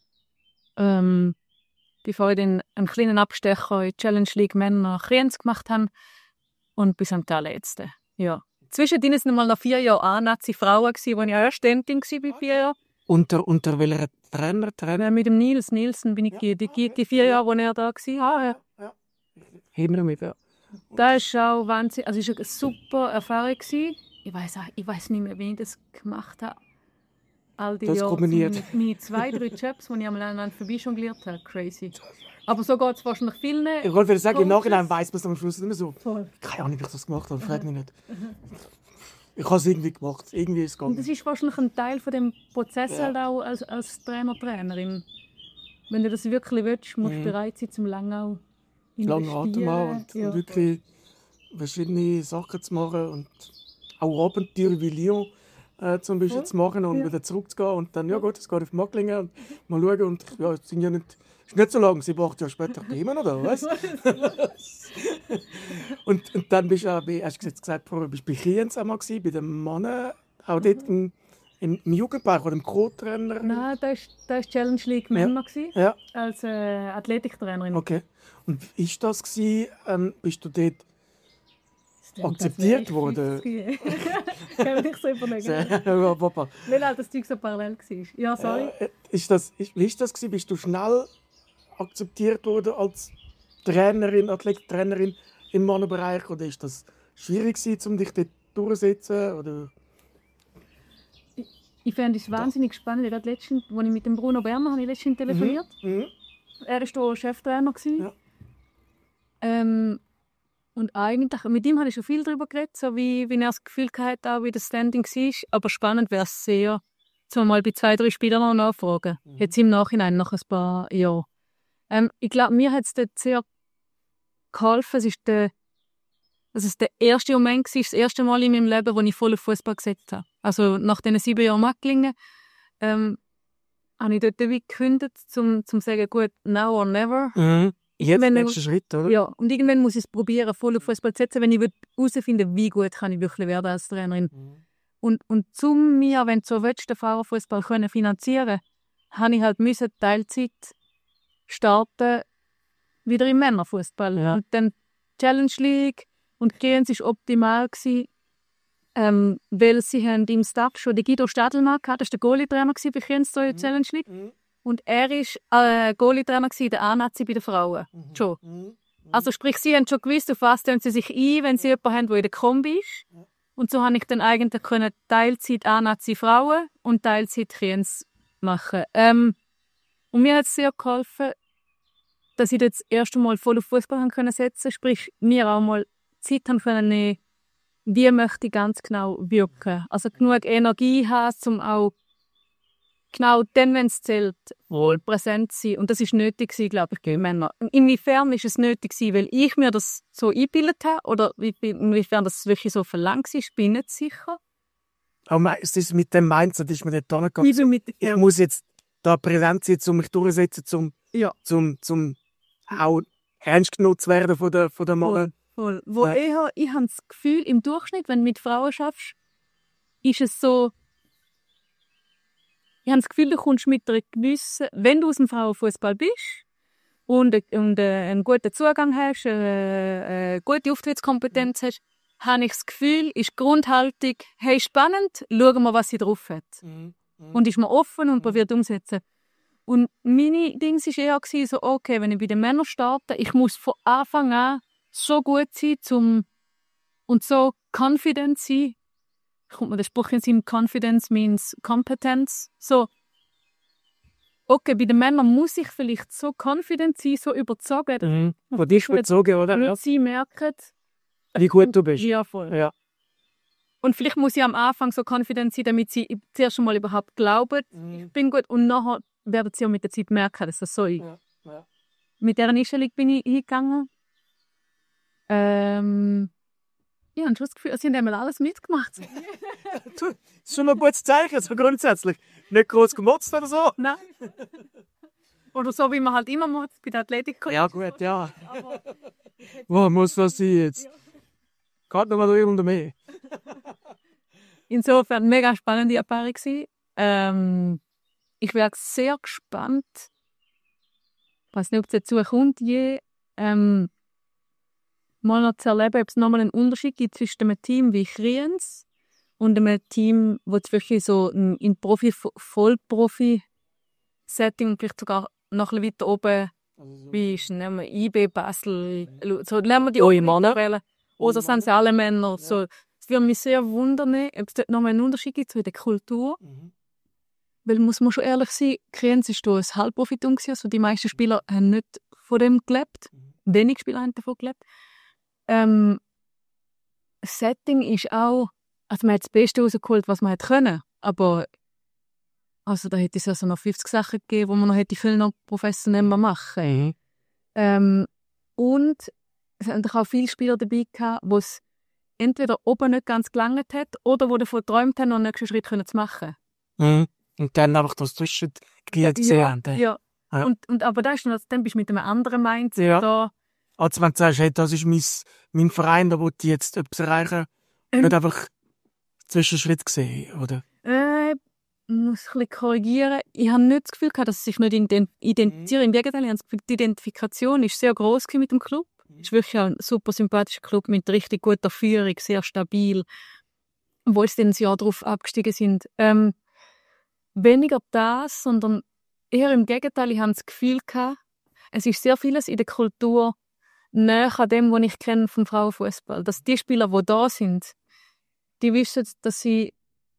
Ähm, bevor ich dann einen kleinen Abstecher in die Challenge League Männer Kriens gemacht habe. Und bis am allerletzten. Ja. Zwischendrin waren es noch mal noch vier Jahre A-Nazi-Frauen, wo ich Assistentin war bei vier Jahren. Unter, unter welcher Trainer? Trainer? Ja, mit dem Nils Nielsen bin ich ja, die, die, die vier Jahre, wo er da war. Ah, ja. Ja. Haben wir mit, ja. Das war auch wahnsinnig, also es war eine super Erfahrung. Ich weiss, auch, ich weiss nicht mehr, wie ich das gemacht habe. All die das Jahre. kombiniert. Mit, mit zwei, drei Jobs, die ich einmal aneinander vorbeijongliert habe. Crazy. Aber so geht es wahrscheinlich vielen. Ich wollte sagen, im Nachhinein weiss man es am Schluss nicht mehr so. Voll. Keine Ahnung, wie ich das gemacht habe, frag mich nicht. Ich habe es irgendwie gemacht. Irgendwie ist es gegangen. Und das ist wahrscheinlich ein Teil von dem Prozess ja. halt auch als, als Trainer, Trainerin. Wenn du das wirklich willst, musst du mhm. bereit sein, zum lange auch lange Atem haben und, ja. und wirklich verschiedene Sachen zu machen und auch Abenteuer wie Lyon äh, zum Beispiel ja. zu machen und ja. wieder zurückzugehen und dann, ja gut, es geht auf Macklingen und mal schauen und ja, es sind ja nicht, ist nicht so lange, sie braucht ja später immer noch da, weißt und, und dann bist du auch, bei, hast du gesagt, vorher bist du bei Kriens einmal gewesen, bei den Männern, auch dort im, im Jugendbereich oder im Co-Trainer? Nein, da war das Challenge League Männer ja. ja. als äh, Athletiktrainerin. Okay. Und wie war das? Ähm, bist du dort akzeptiert worden? Kann ich so überlegen. Ja, Papa. Weil halt das Zeug so parallel war. Ja, sorry. Äh, ist das, ist, wie war das? Bist du schnell akzeptiert worden als Trainerin, Athletiktrainerin im Mannenbereich? Oder ist das schwierig gewesen, um dich dort durchzusetzen? Oder? Ich, ich fand es wahnsinnig spannend. Gerade letztens, als ich mit dem Bruno Berner habe ich letztens telefoniert. Mhm. Mhm. Er war hier Cheftrainer. Ja. Ähm, und eigentlich, mit ihm habe ich schon viel darüber geredet, so wie, wie er das Gefühl hatte, auch wie das Standing war. Aber spannend wäre es sehr, zum mal bei zwei, drei Spielern noch nachfragen. Mhm. Jetzt im Nachhinein, nach ein paar Jahren. Ähm, ich glaube, mir hat es dort sehr geholfen. Es ist der, dass es der erste Moment war, das erste Mal in meinem Leben, wo ich voll auf Fußball gesetzt habe. Also nach diesen sieben Jahren Macklingen ähm, habe ich dort wie gekündigt, um zu sagen, gut, now or never. Mhm. Jetzt der nächste Schritt, oder? Ja, und irgendwann muss ich es probieren, voll auf Fußball zu setzen, wenn ich herausfinden will, wie gut kann ich wirklich werden als Trainerin. Mhm. Und, und zum mir, wenn du so willst, den Frauenfußball finanzieren können, habe ich halt müssen Teilzeit starten, wieder im Männerfußball. Ja. Und dann Challenge League und Gehens war optimal gewesen, ähm, weil sie haben im Staff schon den Guido Stadelmark gehabt, das war der Goalie-Trainer bei Gehens in der Challenge League. Mhm. Und er war äh, Goalie-Trainer der A-Nazi bei den Frauen. Mhm. Schon. Mhm. Also sprich, sie haben schon gewusst, auf was stellen sie sich ein, wenn sie jemanden haben, der in der Kombi ist. Ja. Und so konnte ich dann eigentlich können Teilzeit A-Nazi Frauen und Teilzeit Kriens machen. Ähm, und mir hat es sehr geholfen, dass ich das erste Mal voll auf Fußball setzen konnte. Sprich, mir auch mal Zeit haben können, wie möchte ich ganz genau wirken. Also genug Energie haben, um auch genau dann, wenn es zählt, wohl präsent zu sein. Und das war nötig, glaube ich, bei Männern. Inwiefern war es nötig, weil ich mir das so eingebildet habe? Oder inwiefern das wirklich so verlangt ist, bin ich nicht sicher. Aber es ist mit dem Mindset, ist mir nicht da gegangen. Ich, mit, ich ja. muss jetzt da präsent sein, um mich durchzusetzen, um ja. zum, zum auch ernst genommen zu werden von der, von der Mann. Voll. Wo ja. eher, ich habe das Gefühl, im Durchschnitt, wenn du mit Frauen schaffst, ist es so, ich habe das Gefühl, du kommst mit einer gewissen, wenn du aus dem Frauenfußball bist und, und äh, einen guten Zugang hast, äh, eine gute Auftrittskompetenz hast, habe ich das Gefühl, ist die Grundhaltung, hey, spannend, schauen wir, was sie drauf hat. Mhm. Mhm. Und ist man offen und probiert umsetzen. Und meine Dings war eher so, okay, wenn ich bei den Männern starte, ich muss von Anfang an so gut sein zum, und so confident sein. Kommt mir der Spruch in Sinn, Confidence means Competence. So, okay, bei den Männern muss ich vielleicht so confident sein, so überzogen. Mhm. Von dir ist überzogen, oder? Damit Ja. sie merken, Wie gut du bist. ja, voll. Ja. Und vielleicht muss ich am Anfang so confident sein, damit sie zuerst einmal überhaupt glauben, Mhm. ich bin gut. Und nachher werden sie auch mit der Zeit merken, dass das so ist. Ja. Ja. Mit dieser Einstellung bin ich hingegangen. Ähm, ja, und schon das Gefühl, sie haben einmal alles mitgemacht. Du, das ist schon mal ein gutes Zeichen, so grundsätzlich. Nicht groß gemotzt oder so. Nein. Oder so, wie man halt immer macht bei der Athletik. Ja, gut, ja. Wow, muss was sein jetzt? Geht noch mal durch und mehr. Insofern mega spannende Erfahrung gewesen. Ähm, ich wäre sehr gespannt, ich weiß nicht, ob es dazu kommt, je, ähm, mal noch zu erleben, ob es nochmal einen Unterschied gibt zwischen einem Team wie Kriens und einem Team, wo es wirklich so in, in Profi, Vollprofi-Setting und vielleicht sogar noch ein bisschen weiter oben, wie ist nehmen wir I B Basel, so lernen wir die Eure Männer? Wählen. Oder sind sie alle Männer? So, es würde mich sehr wundern, ob es dort nochmal einen Unterschied gibt so in der Kultur. Mhm. Weil, muss man schon ehrlich sein, Kriens war hier ein Halbprofitum, also die meisten Spieler haben nicht von dem gelebt. Mhm. Wenig Spieler haben davon gelebt. Ähm, das Setting ist auch, also man hat das Beste rausgeholt, was man hätte können, aber also da hätte es also noch fünfzig Sachen gegeben, die man noch hätte viel noch professioneller machen. Mhm. Ähm, und es haben auch viele Spieler dabei gehabt, die es entweder oben nicht ganz gelangt hat oder die davon geträumt haben, noch einen nächsten Schritt zu machen. Mhm. Und dann einfach das Zwischengeld gesehen Ja, haben. ja. Ja. Und, und, aber da ist noch, dann bist du mit einem anderen Mindset Ja. da. Als wenn du sagst, hey, das ist mein, mein Verein, da will ich jetzt etwas erreichen, Ähm. nicht einfach Zwischenschritt gesehen, oder? Äh, ich muss ein bisschen korrigieren. Ich habe nicht das Gefühl gehabt, dass sie sich nicht ident- identifizieren. Im Gegenteil, ich habe das Gefühl, die Identifikation ist sehr gross mit dem Club. Es ist wirklich ein super sympathischer Club mit richtig guter Führung, sehr stabil. Obwohl sie dann ein Jahr darauf abgestiegen sind. Ähm, weniger das, sondern eher im Gegenteil. Ich habe das Gefühl gehabt, es ist sehr vieles in der Kultur näher an dem, was ich kenne vom Frauenfußball. Dass die Spieler, die da sind, die wissen, dass sie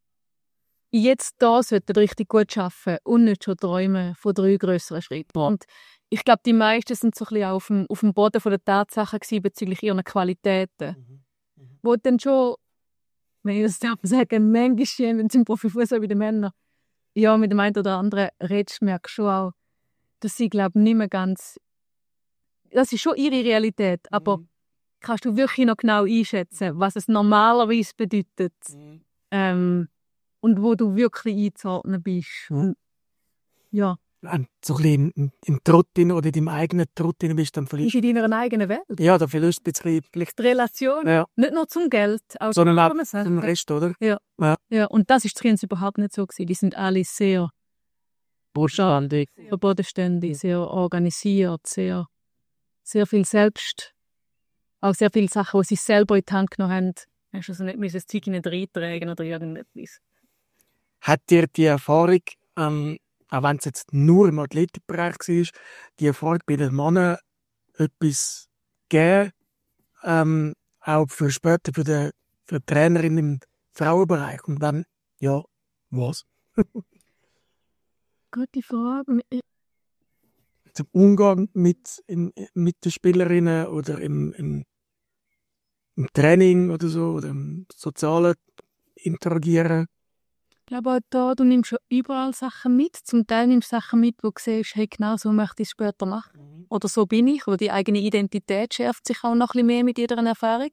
jetzt da sollten richtig gut arbeiten und nicht schon träumen von drei grösseren Schritten. Und ich glaube, die meisten sind so ein bisschen auf dem, auf dem Boden der Tatsachen gewesen, bezüglich ihrer Qualitäten. Mhm. Mhm. Wo dann schon, wenn ich das darf sagen, manchmal, wenn es im Profifußball bei den Männern, ja, mit dem einen oder anderen redest, merkst du schon auch, dass sie, glaube ich, nicht mehr ganz, das ist schon ihre Realität, aber Mhm. kannst du wirklich noch genau einschätzen, was es normalerweise bedeutet, Mhm. ähm, und wo du wirklich einzuordnen bist. Mhm. Und, ja. Wenn du so ein bisschen im, im Trott drin oder in deinem eigenen Trott drin bist, dann Ist verlierst in deiner eigenen Welt. du. Ja, dann verlierst du ein bisschen vielleicht. Die Relation, Ja, nicht nur zum Geld, auch sondern auch kann man sagen. den Rest, oder? Ja, und das ist Triens überhaupt nicht so gewesen. Die sind alle sehr Bodenständig. sehr bodenständig, sehr organisiert, sehr, sehr viel selbst, auch sehr viele Sachen, die sie selber in die Hand genommen haben. Hast du also nicht müssen das Zeug nicht reintragen oder irgendetwas. Hat dir die Erfahrung, ähm, auch wenn es jetzt nur im Athletikbereich war, die Erfahrung bei den Männern etwas gegeben, ähm, auch für später für die, für die Trainerin im Frauenbereich? Und dann, ja, was? Gute Frage. Zum Umgang mit, in, mit den Spielerinnen oder im, im, im Training oder so, oder im sozialen Interagieren? Ich glaube auch da, du nimmst schon überall Sachen mit. Zum Teil nimmst du Sachen mit, wo du siehst, hey, genau so möchte ich es später machen. Oder so bin ich. Oder die eigene Identität schärft sich auch noch ein bisschen mehr mit jeder Erfahrung.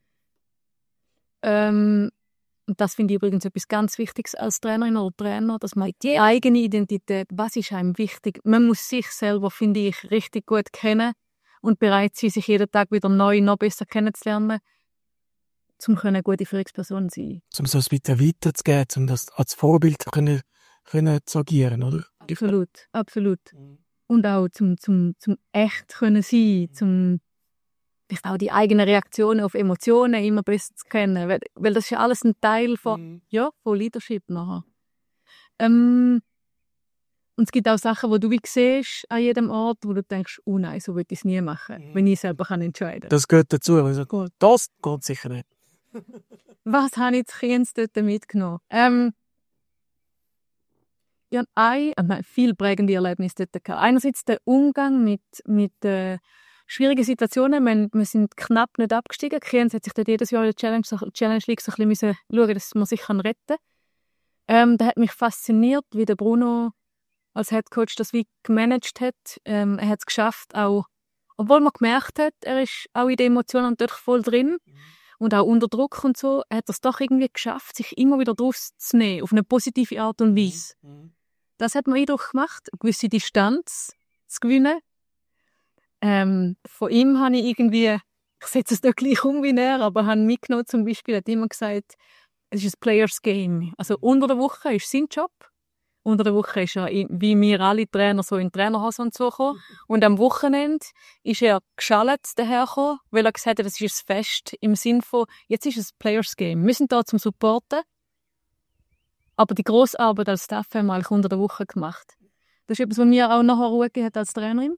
Ähm, und das finde ich übrigens etwas ganz Wichtiges als Trainerin oder Trainer, dass man die eigene Identität, was ist einem wichtig, man muss sich selber, finde ich, richtig gut kennen und bereit sein, sich jeden Tag wieder neu, noch besser kennenzulernen, um eine gute Führungsperson zu sein. Um so ein bisschen weiterzugeben, um das als Vorbild können, können zu agieren, oder? Absolut, absolut. Mhm. Und auch zum, zum, zum echt können sein, zum vielleicht auch die eigenen Reaktionen auf Emotionen immer besser zu kennen, weil, weil das ist ja alles ein Teil von, mhm. ja, von Leadership nachher. Ähm, und es gibt auch Sachen, die du wie siehst an jedem Ort, wo du denkst, oh nein, so würde ich es nie machen, mhm. wenn ich selber kann entscheiden kann. Das gehört dazu. Also, gut. Das geht sicher nicht. Was habe ich jetzt Kienz dort mitgenommen? Ähm, ich habe ein, äh, viel prägende Erlebnisse dort gehabt. Einerseits der Umgang mit, mit äh, schwierigen Situationen. Wir, wir sind knapp nicht abgestiegen. Kienz hat sich dort jedes Jahr in der Challenge, Challenge League so ein bisschen schauen, dass man sich retten kann. Ähm, da hat mich fasziniert, wie der Bruno als Headcoach das wie gemanagt hat. Ähm, er hat es geschafft, auch, obwohl man gemerkt hat, er ist auch in den Emotionen natürlich voll drin mhm. und auch unter Druck und so, er hat es doch irgendwie geschafft, sich immer wieder draus zu nehmen, auf eine positive Art und Weise. Mhm. Das hat mir Eindruck gemacht, eine gewisse Distanz zu gewinnen. Ähm, von ihm habe ich irgendwie, ich setze es nicht gleich um wie er, aber habe mitgenommen zum Beispiel, er hat immer gesagt, es ist ein Players Game. Also unter der Woche ist sein Job. Unter der Woche ist er, wie wir alle Trainer, so in Trainerhose und so gekommen. Und am Wochenende ist er geschallt dahergekommen, weil er gesagt hat, das ist ein Fest im Sinn von, jetzt ist es ein Players Game. Wir sind da zum Supporten. Aber die grosse Arbeit als Staff haben wir eigentlich unter der Woche gemacht. Das ist etwas, was mir auch nachher Ruhe gegeben hat als Trainerin.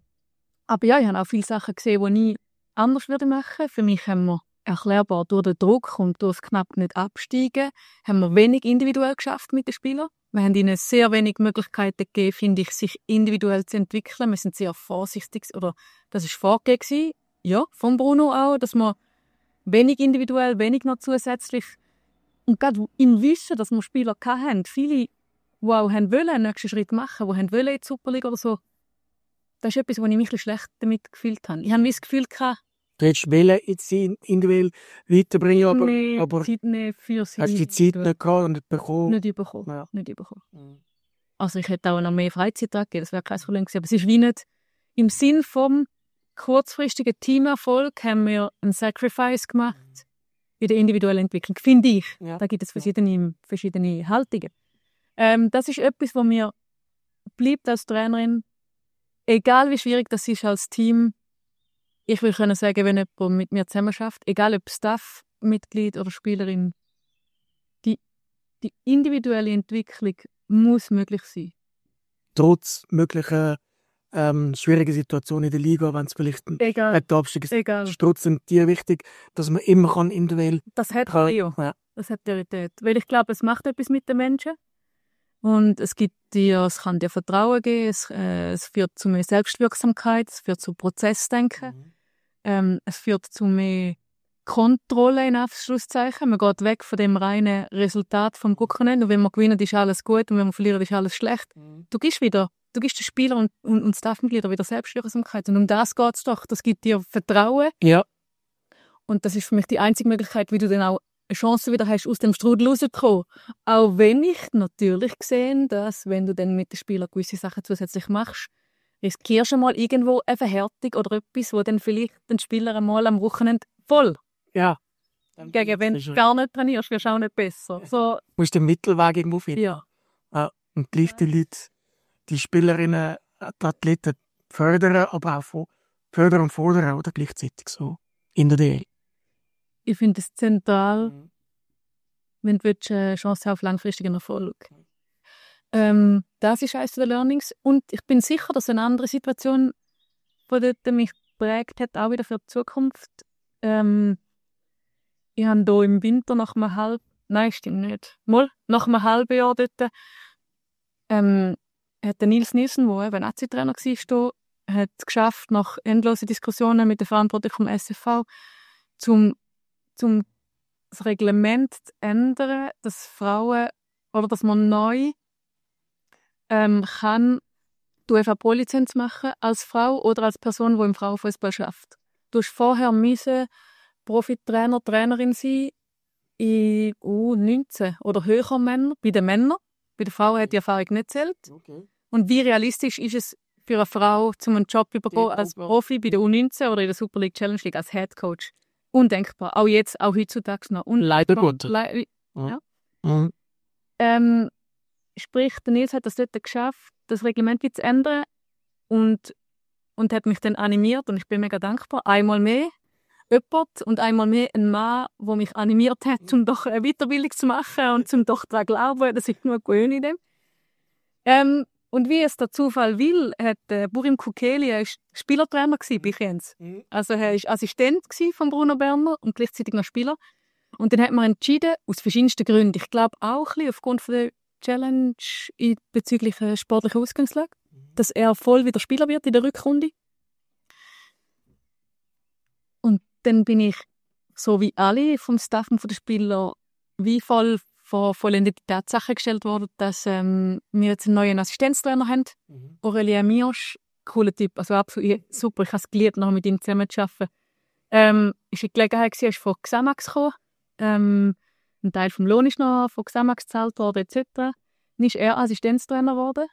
Aber ja, ich habe auch viele Sachen gesehen, die ich anders würde machen. Für mich haben wir erklärbar durch den Druck und durch das knapp nicht absteigen, haben wir wenig individuell geschafft mit den Spielern. Wir haben ihnen sehr wenig Möglichkeiten gegeben, finde ich, sich individuell zu entwickeln. Wir sind sehr vorsichtig, oder das war vorgegeben, ja, von Bruno auch, dass wir wenig individuell, wenig noch zusätzlich. Und gerade im Wissen, dass wir Spieler hatten, viele, die auch haben wollen, einen nächsten Schritt machen, die haben wollen in die Superliga oder so, das ist etwas, wo ich mich ein bisschen schlecht damit gefühlt habe. Ich habe das Gefühl gehabt, du hättest wollen, jetzt sie individuell weiterbringen, aber, nee, aber Zeit nicht für sie. hast du die Zeit nicht gehabt und nicht bekommen? Nicht bekommen. Ja. Nicht bekommen. Mhm. Also ich hätte auch noch mehr Freizeit gegeben, das wäre kein Problem gewesen. Aber es ist wie nicht im Sinn vom kurzfristigen Teamerfolg haben wir einen Sacrifice gemacht mhm. in der individuellen Entwicklung, finde ich. Ja. Da gibt es verschiedene, verschiedene Haltungen. Ähm, das ist etwas, was mir bleibt als Trainerin, egal wie schwierig das ist als Team. Ich will können sagen, wenn jemand mit mir zusammen schafft, egal ob Staff-Mitglied oder Spielerin, die, die individuelle Entwicklung muss möglich sein. Trotz möglicher ähm, schwierigen Situationen in der Liga, wenn es vielleicht ein Abstieg ist, egal. ist trotzdem dir wichtig, dass man immer kann individuell das hat Prio. Ja. Das hat Priorität. Weil ich glaube, es macht etwas mit den Menschen. Und es gibt dir, es kann dir Vertrauen geben, es, äh, es führt zu mehr Selbstwirksamkeit, es führt zu Prozessdenken, mhm. ähm, es führt zu mehr Kontrolle in Anführungszeichen. Man geht weg von dem reinen Resultat vom Gucken. Und wenn man gewinnt, ist alles gut und wenn man verliert, ist alles schlecht. Mhm. Du gibst wieder, du gibst den Spieler und, und, und Staffmitglieder wieder Selbstwirksamkeit. Und um das geht es doch. Das gibt dir Vertrauen. Ja. Und das ist für mich die einzige Möglichkeit, wie du dann auch eine Chance wieder hast, aus dem Strudel rauszukommen. Auch wenn ich natürlich sehe, dass, wenn du dann mit den Spielern gewisse Sachen zusätzlich machst, riskierst du mal irgendwo eine Verhärtung oder etwas, wo dann vielleicht den Spieler einmal am Wochenende voll. Ja. Gegen wenn du gar nicht trainierst, wirst du auch nicht besser. So. Du musst den Mittelweg irgendwo finden. Ja. ja. Und gleich die Leute, die Spielerinnen, die Athleten fördern, aber auch fördern und fordern oder gleichzeitig so in der D L. Ich finde es zentral, mhm. wenn du eine Chance hast auf langfristigen Erfolg. Ähm, das ist eines der Learnings. Und ich bin sicher, dass eine andere Situation, die dort mich geprägt hat, auch wieder für die Zukunft. Ähm, ich habe hier im Winter nach einem halben, nein, stimmt nicht, mal nach einem halben Jahr dort, ähm, hat der Nils Nielsen, der eben Nazi-Trainer war, hat es geschafft, nach endlosen Diskussionen mit den Verantwortlichen vom S F V, zum zum das Reglement zu ändern, dass Frauen oder dass man neu ähm, kann die U E F A Pro-Lizenz machen als Frau oder als Person, die im Frauenfußball schafft. Du musst vorher müssen Profitrainer, Trainerin sein in U neunzehn oder höher Männer, bei den Männern. Bei den Frauen hat die Erfahrung nicht zählt. Okay. Und wie realistisch ist es für eine Frau, zum einen Job zu bekommen als Profi bei der U neunzehn oder in der Super League Challenge League als Head Coach? Undenkbar. Auch jetzt, auch heutzutage noch. Und leider gut. Le- ja. Mhm. Ähm, Sprich, der Nils hat das dort geschafft, das Reglement zu ändern und, und hat mich dann animiert und ich bin mega dankbar. Einmal mehr jemand und einmal mehr ein Mann, der mich animiert hat, um doch eine Weiterbildung zu machen und um doch daran zu glauben, dass ich genug gewöhne in dem. Ähm, und wie es der Zufall will, hat äh, Burim Kukeli ein Spielertrainer bei Kenz. Also er war Assistent von Bruno Berner und gleichzeitig noch Spieler. Und dann hat man entschieden, aus verschiedensten Gründen, ich glaube auch ein bisschen aufgrund von der Challenge in bezüglich äh, sportlicher Ausgangslage, dass er voll wieder Spieler wird in der Rückrunde. Und dann bin ich, so wie alle vom Staff und von den Spielern, wie voll vor vollendete Tatsache gestellt worden, dass ähm, wir jetzt einen neuen Assistenztrainer haben. Mhm. Aurélien Miosch, cooler Typ, also absolut super, ich habe es geliebt, noch mit ihm zusammen zu arbeiten. Ähm, ist eine Gelegenheit gewesen, er ist von Xamax gekommen. Ähm, ein Teil vom Lohn ist noch von Xamax gezahlt worden, et cetera. Dann ist er Assistenztrainer geworden.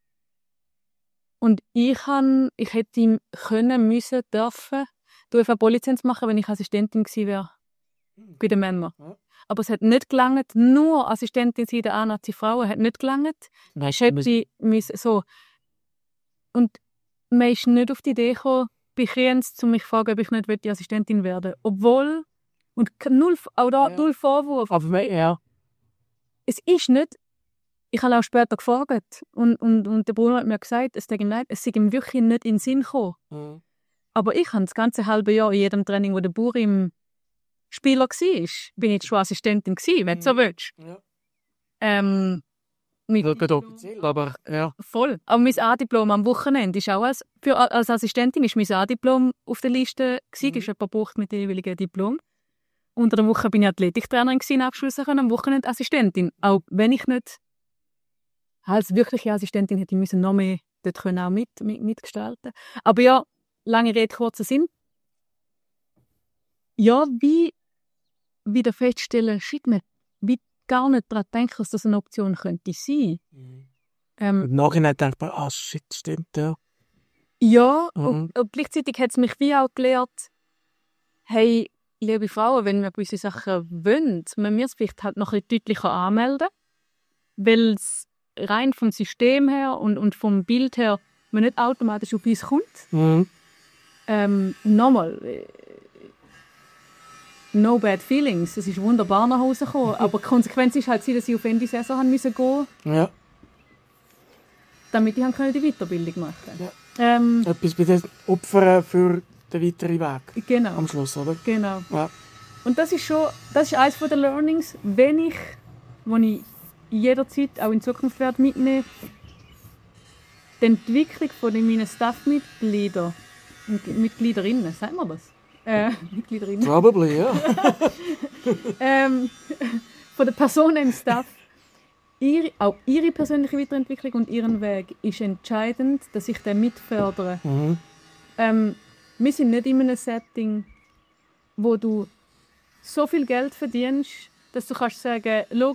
Und ich, han, ich hätte ihm können, müssen, dürfen, die U E F A-Lizenz machen, wenn ich Assistentin gewesen wäre. Bei den Männern. Ja. Aber es hat nicht gelangt, nur Assistentin sein der A-Nazi-Frauen hat nicht gelangt. Nein, ich hätte müssen, so. Und man ist nicht auf die Idee gekommen, bei Kriens, um mich zu fragen, ob ich nicht die Assistentin werden will. Obwohl, und null, auch da, ja. null Vorwurf. Aber ja. Es ist nicht, ich habe auch später gefragt, und, und, und der Bruno hat mir gesagt, es sei ihm leid, es sei ihm wirklich nicht in den Sinn gekommen. Mhm. Aber ich habe das ganze halbe Jahr in jedem Training, wo der Burim Spieler war, bin ich schon Assistentin gewesen, wenn du so willst. Ja. Ähm, mit ja, nicht offiziell, aber ja. Voll. Aber mein A-Diplom am Wochenende ist auch als, für, als Assistentin ist mein A-Diplom auf der Liste gewesen, mhm. ist jemand gebraucht mit dem jeweiligen Diplom. Unter der Woche bin ich Athletiktrainerin gewesen, abschließen können, am Wochenende Assistentin. Auch wenn ich nicht als wirkliche Assistentin hätte ich müssen noch mehr dort können auch mit, mit, mitgestalten. Aber ja, lange Rede, kurzer Sinn. Ja, wie wieder feststellen, shit, man wie gar nicht daran denken, dass das eine Option könnte sein. Mhm. Ähm, Im Nachhinein denkt man, ah, oh, shit, stimmt, ja. Ja, mhm. und, und gleichzeitig hat es mich wie auch gelehrt, hey, liebe Frauen, wenn wir gewisse Sachen wollen, man muss es vielleicht halt noch ein bisschen deutlicher anmelden, weil es rein vom System her und, und vom Bild her man nicht automatisch auf uns kommt. Mhm. Ähm, nochmal, no bad feelings, es ist wunderbar nach Hause gekommen, aber die Konsequenz ist halt, dass ich auf Ende Saison haben müssen gehen, ja. damit ich die Weiterbildung machen konnte. Ja. Ähm, Etwas bei den Opfern für den weiteren Weg. Genau. Am Schluss, oder? Genau. Ja. Und das ist schon, das ist eines der Learnings, wenn ich, wo ich jederzeit auch in Zukunft werde mitnehmen, die Entwicklung von meinen Staff-Mitgliedern und Mitgliederinnen, sagen wir das? Äh, Mitgliederinnen. Probably, ja. ähm, von den Personen im Staff. Ihre, auch ihre persönliche Weiterentwicklung und ihren Weg ist entscheidend, dass ich den mitfördere. Mhm. Ähm, wir sind nicht in einem Setting, wo du so viel Geld verdienst, dass du kannst sagen, schau,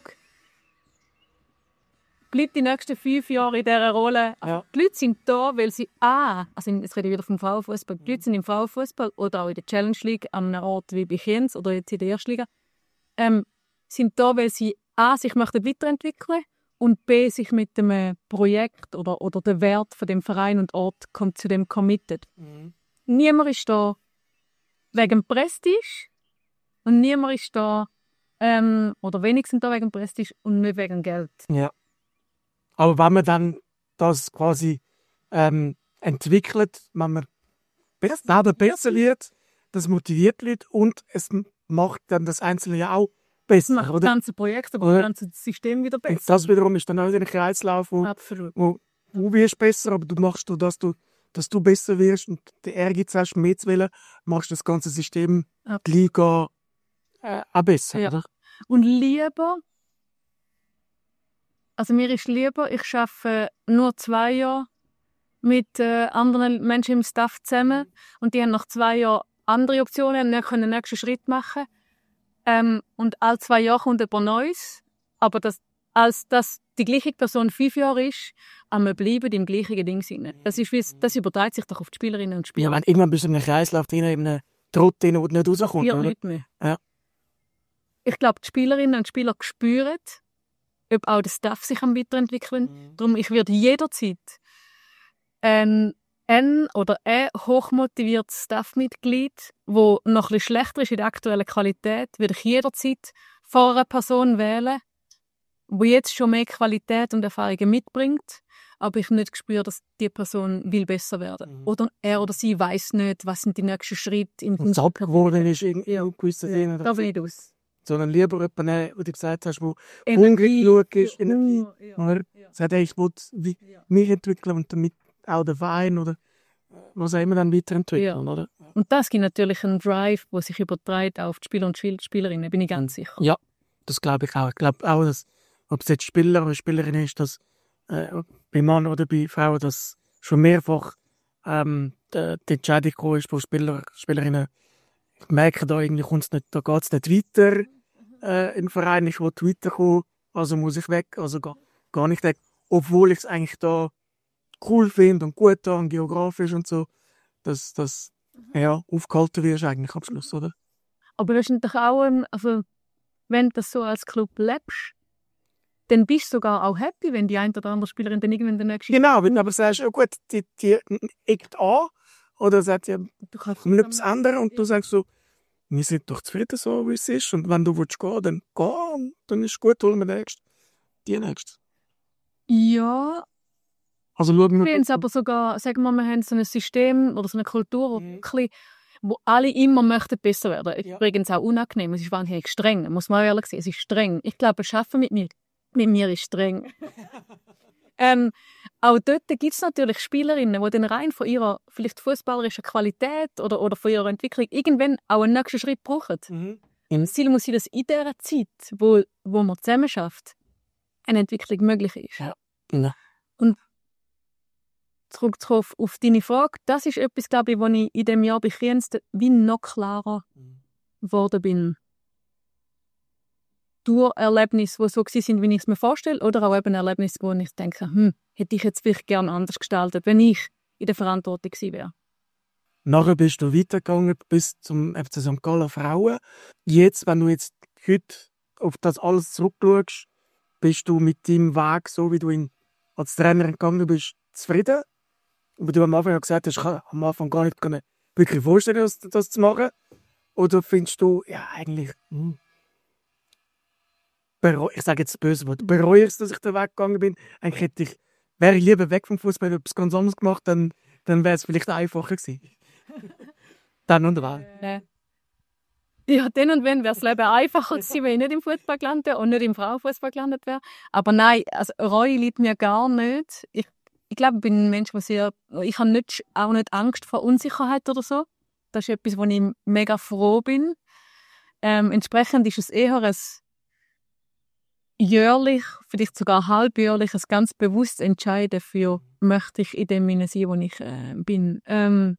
bleib die nächsten fünf Jahre in dieser Rolle. Ja. Die Leute sind da, weil sie A, also jetzt rede ich wieder vom Frauenfußball, die Leute sind im Frauenfußball oder auch in der Challenge League an einem Ort wie bei Kenz oder jetzt in der ersten Liga, ähm, sind da, weil sie A, sich möchten weiterentwickeln und B, sich mit dem Projekt oder, oder dem Wert von dem Verein und Ort kommt zu dem committed. Mhm. Niemand ist da wegen Prestige und niemand ist da ähm, oder wenigstens da wegen Prestige und nicht wegen Geld. Ja. Aber wenn man dann das quasi ähm, entwickelt, wenn man besser, besser wird, das motiviert Leute und es macht dann das Einzelne ja auch besser. Das macht das ganze Projekt, aber oder? Das ganze System wieder besser. Und das wiederum ist dann auch ein Kreislauf, wo, wo du wirst besser, aber du machst du, dass du, dass du besser wirst und den Ehrgeiz hast, mehr zu wollen, machst das ganze System, die Liga äh, auch besser. Ja. Oder? Und lieber, also mir ist lieber, ich arbeite nur zwei Jahre mit äh, anderen Menschen im Staff zusammen und die haben nach zwei Jahren andere Optionen und können den nächsten Schritt machen. Ähm, und alle zwei Jahre kommt jemand Neues, aber das, als dass die gleiche Person fünf Jahre ist, aber wir bleiben im gleichen Ding sein. Das, ist, das überträgt sich doch auf die Spielerinnen und Spieler. Ja, wenn irgendwann bist du in einem Kreislauf drin, in einem Trott drin, wo du nicht rauskommst. Ja, nicht mehr. Ja. Ich glaube, die Spielerinnen und Spieler spüren, ob auch der Staff sich am weiterentwickeln. Mhm. Darum, ich würde jederzeit ein, ein oder ein hochmotiviertes Staffmitglied, wo noch ein bisschen schlechter ist in der aktuellen Qualität, würde ich jederzeit vor einer Person wählen, die jetzt schon mehr Qualität und Erfahrungen mitbringt, aber ich nicht spüre, dass die Person will besser werden. Mhm. Oder er oder sie weiß nicht, was sind die nächsten Schritte. Im Und es geworden ist in Ja. gewissen Ja, Sinne. da bin ich aus. Sondern lieber jemanden nehmen, wo du gesagt hast, wo Energie, hungrig genug ist, ja, Energie. ja, Oder ja. sagt, hey, ich will wie Ja. mich entwickeln und damit auch den Verein oder was auch immer dann weiterentwickeln, Ja. oder? Und das gibt natürlich einen Drive, der sich überträgt auf die Spieler und Spiel- Spielerinnen, bin ich ganz sicher. Ja, das glaube ich auch. Ich glaube auch, dass, ob es jetzt Spieler oder Spielerin ist, dass äh, bei Mann oder bei Frauen, dass schon mehrfach ähm, die, die Entscheidung gekommen ist, wo Spieler, Spielerinnen merken, da irgendwie kommt's nicht, da geht es nicht weiter äh, im Verein, ich will weiterkommen, also muss ich weg, also gar, gar nicht weg, obwohl ich es eigentlich da cool finde und gut da und geografisch und so, dass das ja, aufgehalten wirst eigentlich am Schluss, oder? Aber das ist natürlich auch, ein, also, wenn du das so als Club lebst, dann bist du sogar auch happy, wenn die eine oder andere Spielerin dann irgendwann der nächste... Genau, wenn du aber sagst, ja gut, die, die eckt an oder sagt ja, Du kannst wir müssen es ändern und du sagst so, wir sind doch zufrieden so, wie es ist und wenn du willst gehen, dann geh und dann ist es gut, holen wir den nächsten, die nächste. Ja, Also schauen wir wir haben es aber sogar, sagen wir, wir haben so ein System oder so eine Kultur, wo, Mhm. wirklich, wo alle immer möchten besser werden. Es ist Ja. übrigens auch unangenehm, es ist wahnsinnig streng, muss man auch ehrlich sagen, es ist streng. Ich glaube, das Arbeiten mit mir, mit mir ist streng. ähm, auch dort gibt es natürlich Spielerinnen, die dann rein von ihrer vielleicht fußballerischen Qualität oder, oder von ihrer Entwicklung irgendwann auch einen nächsten Schritt brauchen. Mhm. Das Ziel muss sein, dass in dieser Zeit, wo, wo man zusammen schafft, eine Entwicklung möglich ist. Ja. Ja. Zurück auf, auf deine Frage, das ist etwas, glaube ich, wo ich in diesem Jahr bei Kriens wie noch klarer geworden bin. Durch Erlebnisse, die so waren, wie ich es mir vorstelle, oder auch eben Erlebnisse, wo ich denke, hm, hätte ich jetzt vielleicht gerne anders gestaltet, wenn ich in der Verantwortung gewesen wäre. Nachher bist du weitergegangen bis zum F C Sankt Gallen Frauen. Jetzt, wenn du jetzt heute auf das alles zurückschaust, bist du mit deinem Weg, so wie du ihn als Trainer gegangen bist, zufrieden? Aber du am Anfang ja gesagt hast, ich kann am Anfang gar nicht können wirklich vorstellen, das, das zu machen. Oder findest du, ja, eigentlich, hm, bereu- ich sage jetzt das böse Wort, bereust, dass ich den Weg gegangen bin? Eigentlich hätte ich, wäre ich lieber weg vom Fußball, hätte etwas ganz anderes gemacht, dann, dann wäre es vielleicht einfacher gewesen. Dann und wann. Äh, ja, dann und wenn wäre das Leben einfacher gewesen, wenn ich nicht im Fußball gelandet wäre und nicht im Frauenfußball gelandet wäre. Aber nein, also Reue liegt mir gar nicht. Ich, ich glaube, ich bin ein Mensch, der sehr, ich habe nicht, auch nicht Angst vor Unsicherheit oder so. Das ist etwas, wo ich mega froh bin. Ähm, entsprechend ist es eher ein jährlich, vielleicht sogar halbjährlich, ein ganz bewusst Entscheiden für, möchte ich in dem Sinne sein, wo ich äh, bin. Ähm,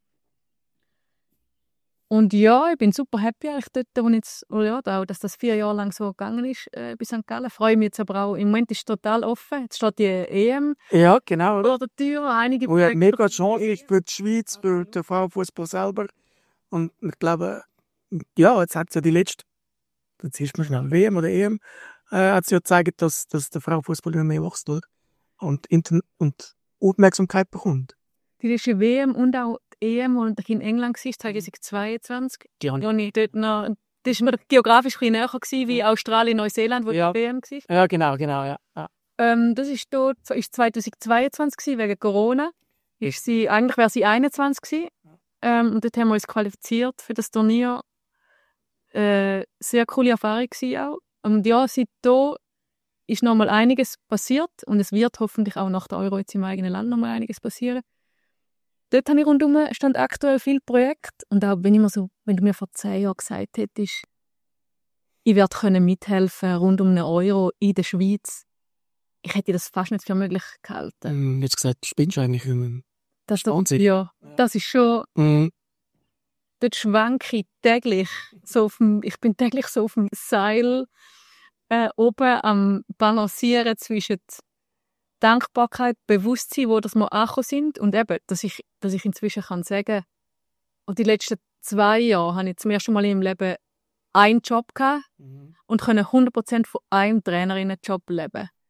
Und ja, ich bin super happy eigentlich dort, wo ich jetzt, oh ja, auch, dass das vier Jahre lang so gegangen ist äh, bei Sankt Gallen. Freue mich jetzt aber auch, im Moment ist es total offen. Jetzt steht die E M Ja, genau. vor der Tür. Einige Wo ja Projekte- mega Chance ist für die Schweiz, für den Frauenfußball selber. Und ich glaube, ja, jetzt hat es ja die letzte, jetzt ist man schnell W M oder E M, äh, hat es ja gezeigt, dass, dass der Frauenfußball immer mehr wächst, oder? Und, Inter und Aufmerksamkeit bekommt. Die letzte W M und auch die E M, die ich in England war, zwanzig zweiundzwanzig. Die haben- Ja, ich dort noch, das war mir geografisch ein bisschen näher gewesen, wie Australien, Neuseeland, wo Ja. die W M war. Ja, genau, genau, ja. ja. Ähm, das ist dort, ist zwanzig zweiundzwanzig gewesen, wegen Corona. Ist sie, eigentlich wäre sie einundzwanzig gewesen. Ähm, und dort haben wir uns qualifiziert für das Turnier. Äh, sehr coole Erfahrung gewesen auch. Und ja, seitdem ist noch mal einiges passiert und es wird hoffentlich auch nach der Euro jetzt im eigenen Land noch mal einiges passieren. Dort habe ich rundum stand aktuell viele Projekte und auch wenn, ich mir so, wenn du mir vor zehn Jahren gesagt hättest, ich werde können mithelfen rund um einen Euro in der Schweiz, ich hätte das fast nicht für möglich gehalten. Ähm, jetzt gesagt, du spinnst eigentlich. Ähm, Das, Wahnsinn. ja, das ist schon, mhm. dort schwanke ich täglich so auf dem, ich bin täglich so auf dem Seil äh, oben am Balancieren zwischen Dankbarkeit, Bewusstsein, wo das wir angekommen sind und eben, dass ich, dass ich inzwischen kann sagen, und die letzten zwei Jahre habe ich zum ersten Mal in meinem Leben einen Job gehabt Mhm. und können hundert Prozent von einem Trainerinnenjob leben.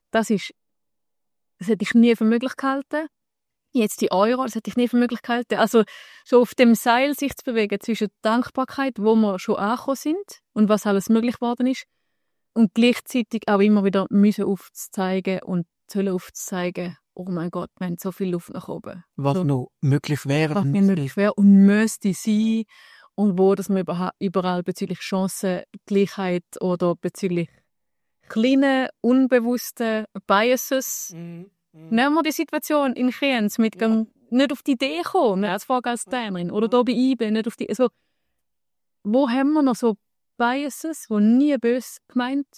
das ist, das hätte ich nie für möglich gehalten. Jetzt die Euro, das hätte ich nie für möglich gehalten. Also so auf dem Seil sich zu bewegen zwischen Dankbarkeit, wo wir schon angekommen sind und was alles möglich geworden ist, und gleichzeitig auch immer wieder müssen aufzuzeigen und sollen aufzuzeigen, oh mein Gott, wir haben so viel Luft nach oben. Was so, noch möglich wäre. Was mir möglich wäre und müsste sein und wo dass wir überall bezüglich Chancengleichheit oder bezüglich kleinen, unbewussten Biases. Mhm. Nehmen wir die Situation in Kriens mit ja. nicht auf die Idee kommen, als Frage als Trainerin oder da bei I B nicht auf die. Also, wo haben wir noch so Biases, die nie böse gemeint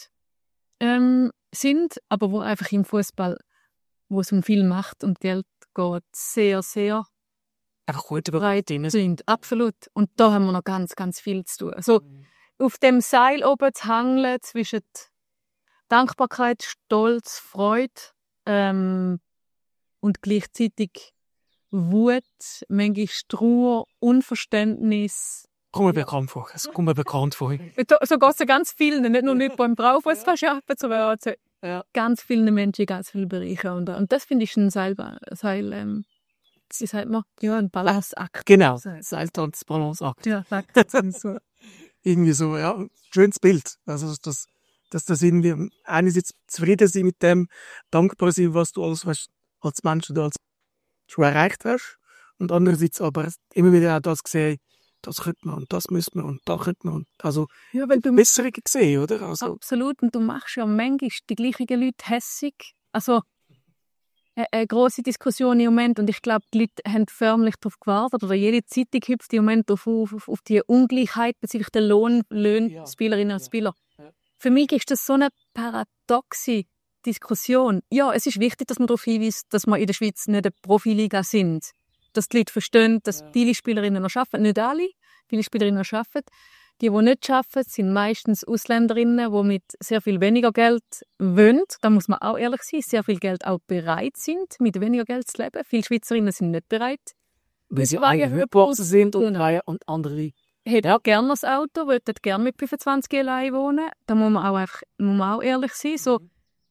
ähm, sind, aber wo einfach im Fußball, wo es um viel Macht und Geld geht, sehr, sehr einfach gut breit sind. Absolut. Und da haben wir noch ganz, ganz viel zu tun. Also, mhm. auf dem Seil oben zu hangeln zwischen Dankbarkeit, Stolz, Freude, Ähm, und gleichzeitig Wut, manchmal Trauer, Unverständnis. Kommt mir bekannt vor. Es kommt mir bekannt vor. So geht es ganz vielen, nicht nur nicht beim Frauenfußballschaffen, sondern also ja. ganz vielen Menschen in ganz vielen Bereichen. Und, und das finde ich ein Seil, Seil ähm, wie sagt man? Ja, ein Balanceakt. Genau, Seiltanz, Balanceakt. Ja, so. Irgendwie so, ja, schönes Bild. Also das dass das irgendwie einerseits zufrieden sein mit dem, dankbar sein, was du alles weißt, als Mensch oder als schon erreicht hast, und andererseits aber immer wieder auch das gesehen, das könnte man und das müssen wir und da könnte man und also ja, weil du Besserungen gesehen, oder? Also, absolut, und du machst ja manchmal die gleichen Leute hässig. Also eine, eine grosse Diskussion im Moment, und ich glaube, die Leute haben förmlich darauf gewartet, oder jede Zeitung hüpft im Moment auf, auf, auf die Ungleichheit bezüglich der Lohn, Löhne, ja. Spielerinnen und Spieler. Ja. Für mich ist das so eine paradoxe Diskussion. Ja, es ist wichtig, dass man darauf hinweist, dass wir in der Schweiz nicht eine Profiliga sind. Dass die Leute verstehen, dass ja. viele Spielerinnen noch arbeiten. Nicht alle, viele Spielerinnen noch arbeiten. Die, die nicht arbeiten, sind meistens Ausländerinnen, die mit sehr viel weniger Geld wollen. Da muss man auch ehrlich sein, sehr viel Geld auch bereit sind, mit weniger Geld zu leben. Viele Schweizerinnen sind nicht bereit. Weil sie eigene Höhepunkte sind und, genau. und andere... Hätte ja. gerne das Auto, würde gerne mit fünfundzwanzig allein wohnen. Da muss man auch, einfach, muss man auch ehrlich sein. So,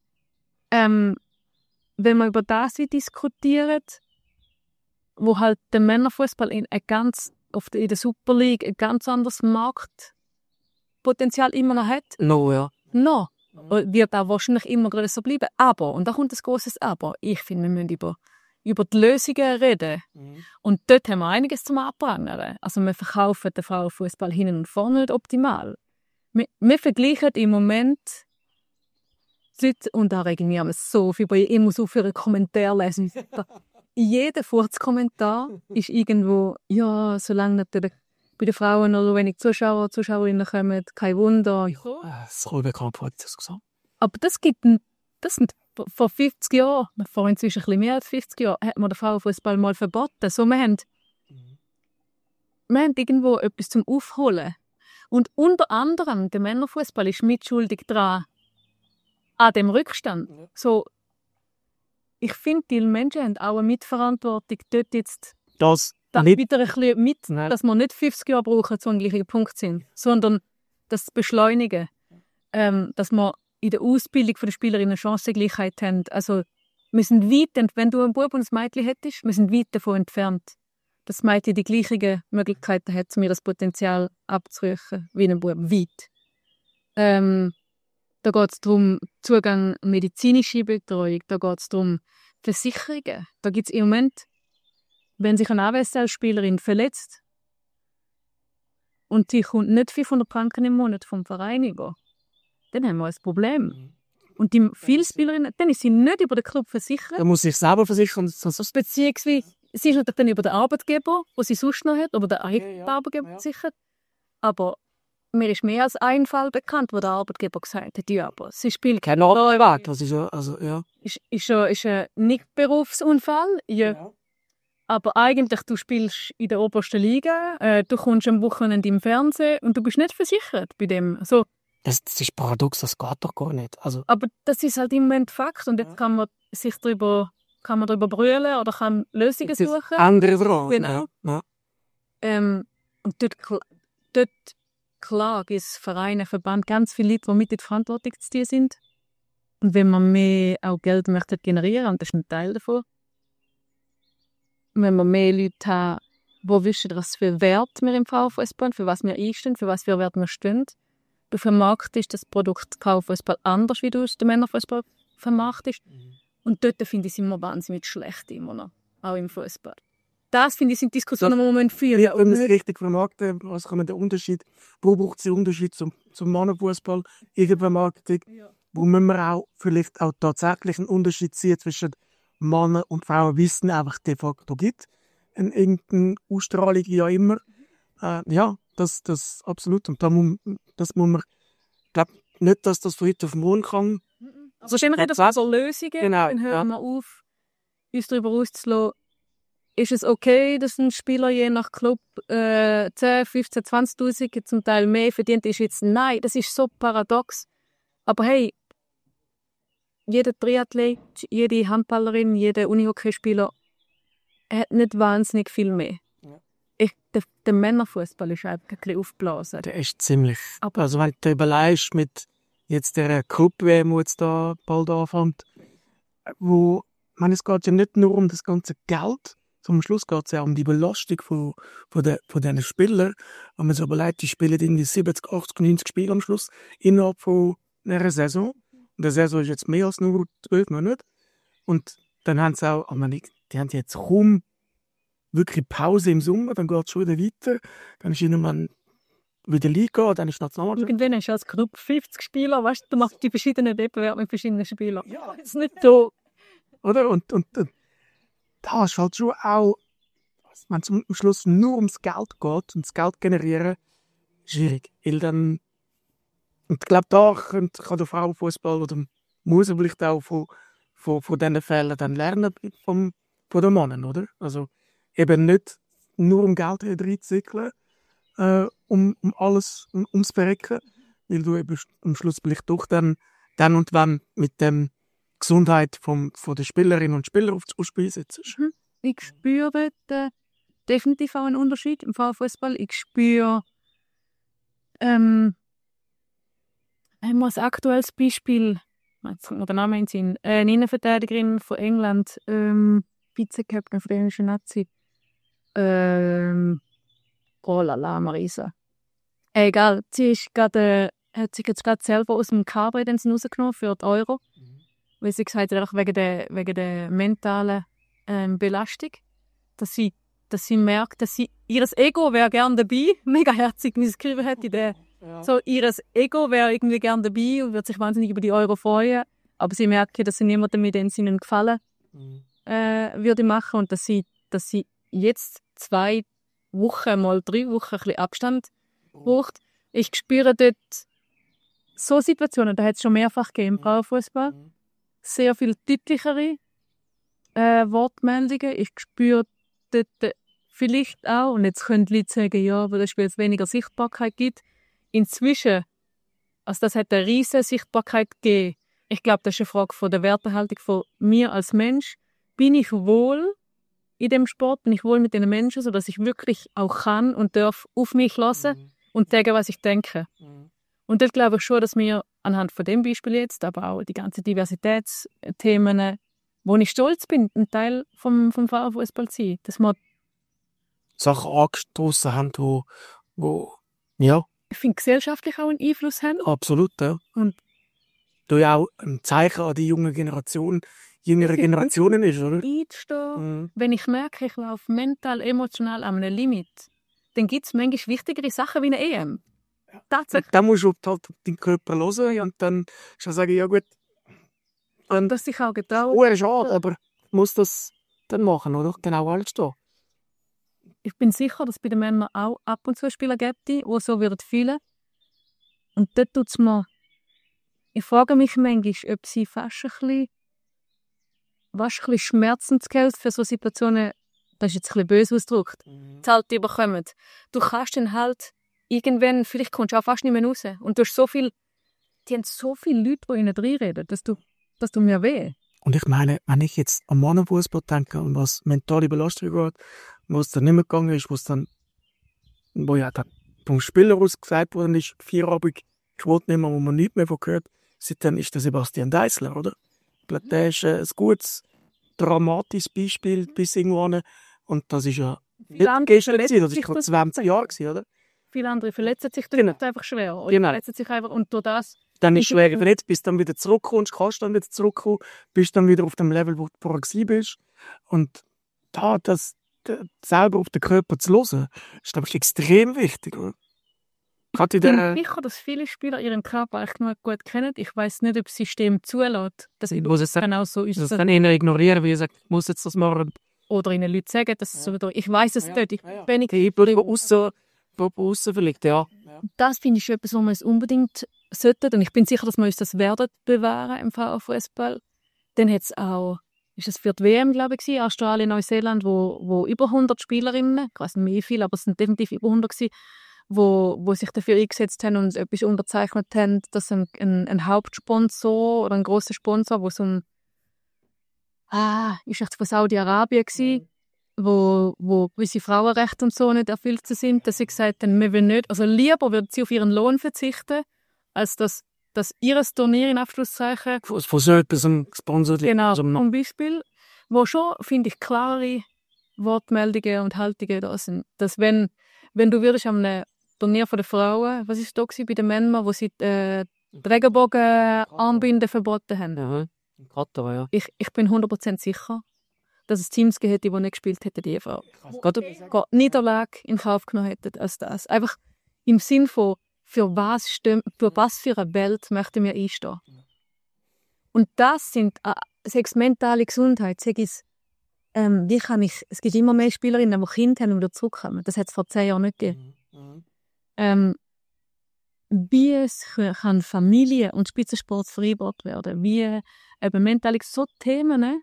ähm, wenn man über das diskutiert, wo halt der Männerfußball in, ein ganz, oft in der Super League ein ganz anderes Marktpotenzial immer noch hat. No, ja. No. Mhm. Wird auch wahrscheinlich immer gerade so bleiben. Aber, und da kommt ein grosses Aber, ich finde, wir müssen über über die Lösungen reden. Mhm. Und dort haben wir einiges zum Abprangern. Also wir verkaufen den Frauenfußball hinten und vorne nicht optimal. Wir, wir vergleichen im Moment die Leute, und da regen wir so viel, ich muss auf einen Kommentar lesen. Jeder Furzkommentar ist irgendwo, ja, solange natürlich bei den Frauen oder wenig Zuschauer, Zuschauerinnen kommen, kein Wunder. Ja. Das ist bekannt, hat das gesagt. Aber das gibt ein, das sind vor fünfzig Jahren, vor inzwischen ein bisschen mehr als fünfzig Jahren, hat man den Frauenfußball mal verboten. So, wir haben, mhm. wir haben irgendwo etwas zum Aufholen. Und unter anderem, der Männerfußball ist mitschuldig daran, an dem Rückstand. Mhm. So, ich finde, die Menschen haben auch eine Mitverantwortung, dort jetzt das da nicht, wieder ein bisschen mit, nein. dass wir nicht fünfzig Jahre brauchen, zu einem gleichen Punkt sind, sondern das Beschleunigen, ähm, dass wir in der Ausbildung der Spielerinnen Chancengleichheit haben. Also, wir sind weit entfernt, wenn du einen Bub und ein Mädchen hättest, wir sind weit davon entfernt, dass das Mädchen die gleichen Möglichkeiten hat, um ihr das Potenzial abzurufen wie ein Bub. Weit. Ähm, da geht es darum, Zugang medizinische Betreuung, da geht es darum, Versicherungen. Da gibt es im Moment, wenn sich eine A W S L-Spielerin verletzt und sie kommt nicht fünfhundert Franken im Monat vom Verein über, dann haben wir ein Problem. Und die viele Spielerinnen, dann ist sie nicht über den Club versichert. Dann muss sie sich selber versichern. Beziehungsweise, sie ist natürlich dann über den Arbeitgeber, den sie sonst noch hat, oder den eigenen ja, ja. Arbeitgeber versichert. Aber mir ist mehr als ein Fall bekannt, wo der Arbeitgeber gesagt hat, ja, aber sie spielt kein Arbeitgeber. Das ist ja, also, ja. Ist, ist, ein, ist ein Nicht-Berufsunfall, ja. ja. Aber eigentlich, du spielst in der obersten Liga, äh, du kommst am Wochenende im Fernsehen und du bist nicht versichert bei dem. Also, Das, das ist paradox, das geht doch gar nicht. Also, aber das ist halt im Moment Fakt und jetzt kann man sich darüber, kann man darüber brüllen oder kann Lösungen das suchen. Andere dran. Genau. Ja. Ja. Ähm, und dort, dort klar gibt es Vereine, Verband, ganz viele Leute, die mit in die Verantwortung zu tun sind. Und wenn man mehr auch Geld möchte generieren, und das ist ein Teil davon, wenn man mehr Leute haben, die wissen, was für Wert wir im Frauenfußball, für was wir einstehen, für was für Wert wir stehen. Du vermarktest das Produkt Frauenfußball anders, wie du es den Männerfußball vermarktest. Mhm. Und dort finde ich es immer wahnsinnig schlecht, immer noch, auch im Fußball. Das finde ich sind Diskussionen, die man führen. Ja, wenn man es richtig vermarkten, was kann man den Unterschied, wo braucht es den Unterschied zum, zum Männerfußball in der Vermarktung? Ja. Wo müssen wir auch vielleicht auch tatsächlich einen Unterschied ziehen zwischen Männern und Frauen, wie es einfach de facto gibt. In irgendeiner Ausstrahlung, ja immer. Äh, ja, das, das absolut. Und da muss, das muss man, ich glaube nicht, dass das von heute auf morgen kann. Also stehen wir das so Lösungen, genau, dann hören ja. wir auf, uns darüber auszulassen, ist es okay, dass ein Spieler je nach Club äh, zehn, fünfzehn, zwanzigtausend zum Teil mehr verdient? Ist jetzt nein, das ist so paradox. Aber hey, jeder Triathlet, jede Handballerin, jeder Unihockeyspieler hat nicht wahnsinnig viel mehr. Ja. Ich, der, der Männerfußball ist einfach ein bisschen aufgeblasen. Der ist ziemlich. Aber also wenn du überlegst mit jetzt der Gruppe, die jetzt da bald anfängt, wo, ich meine, es geht ja nicht nur um das ganze Geld, sondern am Schluss geht es ja um die Belastung von, von, der, von diesen Spielern. Wenn man sich überlegt, die spielen irgendwie siebzig, achtzig, neunzig Spiele am Schluss innerhalb von einer Saison. Und der Saison ist jetzt mehr als nur zwölf Monate. Und dann haben sie auch, ich meine, die haben jetzt kaum wirklich Pause im Sommer, dann geht es schon wieder weiter. Dann ist irgendwann wieder Liga, dann ist Nationalmannschaft. Irgendwann hast du als Gruppe fünfzig Spieler, weißt du, du machst die verschiedenen Wettbewerbe mit verschiedenen Spielern. Ja. Das ist nicht so. Oder? Und, und, und da ist halt schon auch, wenn es am Schluss nur ums Geld geht und das Geld generieren, schwierig. Weil dann, und ich glaube, da kann, kann der Frauenfußball oder muss er vielleicht auch von, von, von diesen Fällen dann lernen vom, von den Männern, oder? Also eben nicht nur um Geld reinzickeln, äh, um, um alles, um, ums Verrecken, weil du eben am Schluss vielleicht doch dann, dann und wann mit dem Gesundheit vom, von der Spielerinnen und Spieler aufs Spiel setzt. Mhm. Ich spüre dort, definitiv auch einen Unterschied im Frauenfußball. Ich spüre ähm, haben wir ein aktuelles Beispiel, jetzt kommt mir der Name in den Sinn, äh, eine Innenverteidigerin von England, ähm, Vize-Captain von der englischen Nazi. Ähm, oh la la, Marisa. Äh, egal, sie ist grade, äh, hat sich jetzt gerade selber aus dem Kader rausgenommen für die Euro. Mhm. Weil sie gesagt hat, wegen der, wegen der mentalen ähm, Belastung, dass sie, dass sie merkt, dass sie, ihres Ego wäre gerne dabei, mega herzig, wie sie es geschrieben hat, der, ja. So, ihres Ego wäre irgendwie gerne dabei und würde sich wahnsinnig über die Euro freuen, aber sie merkt, dass sie niemandem mit den Sinnen gefallen mhm. äh, würde machen und dass sie, dass sie jetzt zwei Wochen, mal drei Wochen ein bisschen Abstand oh. braucht. Ich spüre dort so Situationen, da hat es schon mehrfach gegeben im Frauenfußball. Mhm. Sehr viel deutlichere äh, Wortmeldungen. Ich spüre dort äh, vielleicht auch, und jetzt können die Leute sagen, ja, weil es weniger Sichtbarkeit gibt. Inzwischen, also das hat eine riesige Sichtbarkeit gegeben. Ich glaube, das ist eine Frage von der Wertehaltung von mir als Mensch. Bin ich wohl in dem Sport? Bin ich wohl mit den Menschen, sodass ich wirklich auch kann und darf auf mich hören mhm. und sagen, was ich denke? Mhm. Und dort glaube ich schon, dass wir anhand von dem Beispiel jetzt, aber auch die ganzen Diversitätsthemen, wo ich stolz bin, ein Teil vom, vom Frauenfußball zu sein. Dass wir Sachen angestoßen haben, wo, wo ja. Ich finde, gesellschaftlich auch einen Einfluss haben. Absolut, ja. Und du ja auch ein Zeichen an die junge Generation, jüngere Generationen ist, oder? Einzustehen. Mhm. Wenn ich merke, ich laufe mental, emotional an einem Limit, dann gibt es manchmal wichtigere Sachen wie eine E M. Ja. Tatsächlich. Dann musst du halt deinen Körper hören ja. und dann kannst du sagen, ja gut. Und das sich auch getraut. Oh, schade, aber ich muss das dann machen, oder? Genau alles da. Ich bin sicher, dass es bei den Männern auch ab und zu Spieler gibt, die so würden fühlen. Und dort tut es mir... Ich frage mich manchmal, ob sie fast ein bisschen, fast ein bisschen Schmerzensgeld für so Situationen, das ist jetzt ein bisschen böse ausgedrückt, mhm. zahlt bekommen. Du kannst dann halt irgendwann, vielleicht kommst du auch fast nicht mehr raus. Und du hast so viel, die haben so viele Leute, die ihnen reinreden, dass du, dass du mir weh. Und ich meine, wenn ich jetzt am Mannenfußball denke und was mentale Belastung geht, wo es dann nicht mehr gegangen ist, wo es dann, wo ja dann vom Spieler aus gesagt worden ist, vier Abend, ich wollte nicht mehr, wo man nichts mehr von gehört, seitdem ist der Sebastian Deisler, oder? Ich glaube, der ist äh, ein gutes, dramatisches Beispiel bis irgendwann. Und das ist ja nicht gestern, das war vor zwanzig Jahren, oder? Viele andere verletzen sich, das Genau. ist einfach schwer. Oder Genau. verletzen sich einfach und durch das... Dann ist es schwer verletzt, bis du dann wieder zurückkommst, kannst dann wieder zurückkommen, bist dann wieder auf dem Level, wo du vorher gewesen bist. Und da, das, das selber auf den Körper zu hören, ist, glaube ich, extrem wichtig. Oder? Ich bin sicher, dass viele Spieler ihren Körper echt nur gut kennen. Ich weiss nicht, ob das System zulässt. Das muss es genau so ist. das dann eher ignorieren, wie ich sage, ich muss jetzt das machen. Oder ihnen Leute sagen, dass es so, ich weiss es Ja, nicht. Ich ja, ja. bin nicht Die Einbildung, die aussen, die aussen verliegt, ja. Das finde ich schon etwas, was wir uns unbedingt sollten. Und ich bin sicher, dass wir uns das werden bewahren im Frauenfußball. Dann hat es auch, ist es für die W M, glaube ich, gewesen, Australien, Neuseeland, wo, wo über hundert Spielerinnen, ich weiß nicht mehr wie viele, aber es sind definitiv über hundert gewesen, wo, wo sich dafür eingesetzt haben und etwas unterzeichnet haben, dass ein, ein, ein Hauptsponsor oder ein grosser Sponsor, wo so ein ah, ist echt von Saudi-Arabien gewesen, mhm. wo, wo gewisse Frauenrechte und so nicht erfüllt sind, dass sie gesagt haben, wir wollen nicht, also lieber würden sie auf ihren Lohn verzichten, als dass, dass ihr Turnier in Abschlusszeichen Von, von so etwas gesponsert. genau, Also, zum Beispiel, wo schon, finde ich, klare Wortmeldungen und Haltungen da sind. Dass wenn, wenn du würdest am einem Turnier von den Frauen, was ist da gewesen, bei den Männern, wo sie äh, die Regenbogen-Armbinde verboten haben? Ja, in Katar, ja. Ich, ich bin hundert Prozent sicher, dass es Teams gegeben hätte, die nicht gespielt hätten, die Frau. Gerade Niederlage in Kauf genommen hätten als das. Einfach im Sinn von, für was, stimmt, für was für eine Welt möchten wir einstehen. Und das sind, äh, sechs mentale Gesundheit, sag ich, ähm, wie kann ich, es gibt immer mehr Spielerinnen, die Kinder haben und wieder zurückkommen. Das hat es vor zehn Jahren nicht gegeben. Mhm. Ähm, wie es kann Familie und Spitzensport vereinbart werden, wie eben mental so Themen, ne?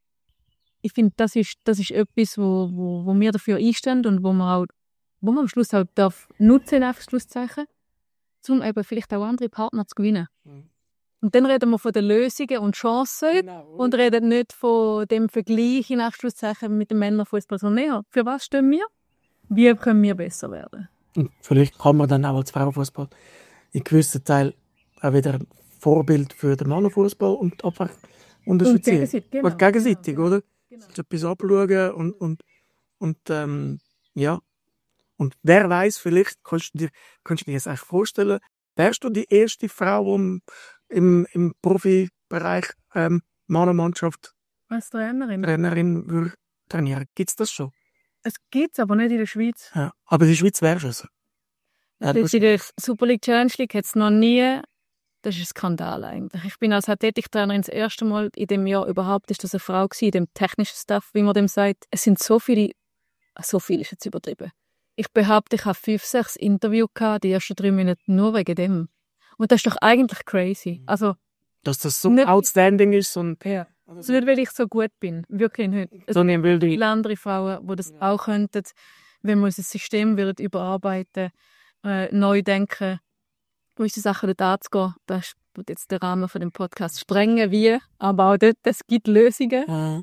Ich finde, das ist, das ist etwas, wo, wo, wo wir dafür einstehen und wo man, auch, wo man am Schluss auch darf nutzen darf, Schlusszeichen, um eben vielleicht auch andere Partner zu gewinnen. Mhm. Und dann reden wir von den Lösungen und Chancen genau, und reden nicht von dem Vergleich in Anschlusszeichen mit dem Männerfußball, sondern ja, für was stehen wir? Wie können wir besser werden? Und vielleicht kann man dann auch als Frauenfußball in gewissen Teil auch wieder ein Vorbild für den Männerfußball und einfach unterstützen. Und gegenseitig, genau. gegenseitig genau. Oder? Genau. Etwas abschauen und, und, und ähm, ja. Und wer weiß, vielleicht kannst du dir, kannst du dir jetzt eigentlich vorstellen, wärst du die erste Frau, die im, im Profibereich ähm, Männermannschaft als Trainerin, Trainerin würde trainieren? Gibt es das schon? Es gibt es, aber nicht in der Schweiz. Ja, aber in der Schweiz wäre es so. Ja, in der Super League Challenge League hat es noch nie. Das ist ein Skandal eigentlich. Ich bin als Athletiktrainerin das erste Mal in dem Jahr überhaupt, ist das eine Frau gewesen, in dem technischen Staff, wie man dem sagt. Es sind so viele, so viel ist jetzt übertrieben. Ich behaupte, ich habe fünf, sechs Interviews gehabt, die ersten drei Minuten nur wegen dem. Und das ist doch eigentlich crazy. Also, dass das so nicht, outstanding ist und ja. Also nicht, weil ich so gut bin, wirklich nicht. Es sondern weil viele andere Frauen, die das ja. auch könnten, wenn wir unser System würden überarbeiten, äh, neu denken, gewisse Sachen dort anzugehen. Das wird jetzt der Rahmen von dem Podcast sprengen, wie, aber auch dort, es gibt Lösungen. Ja.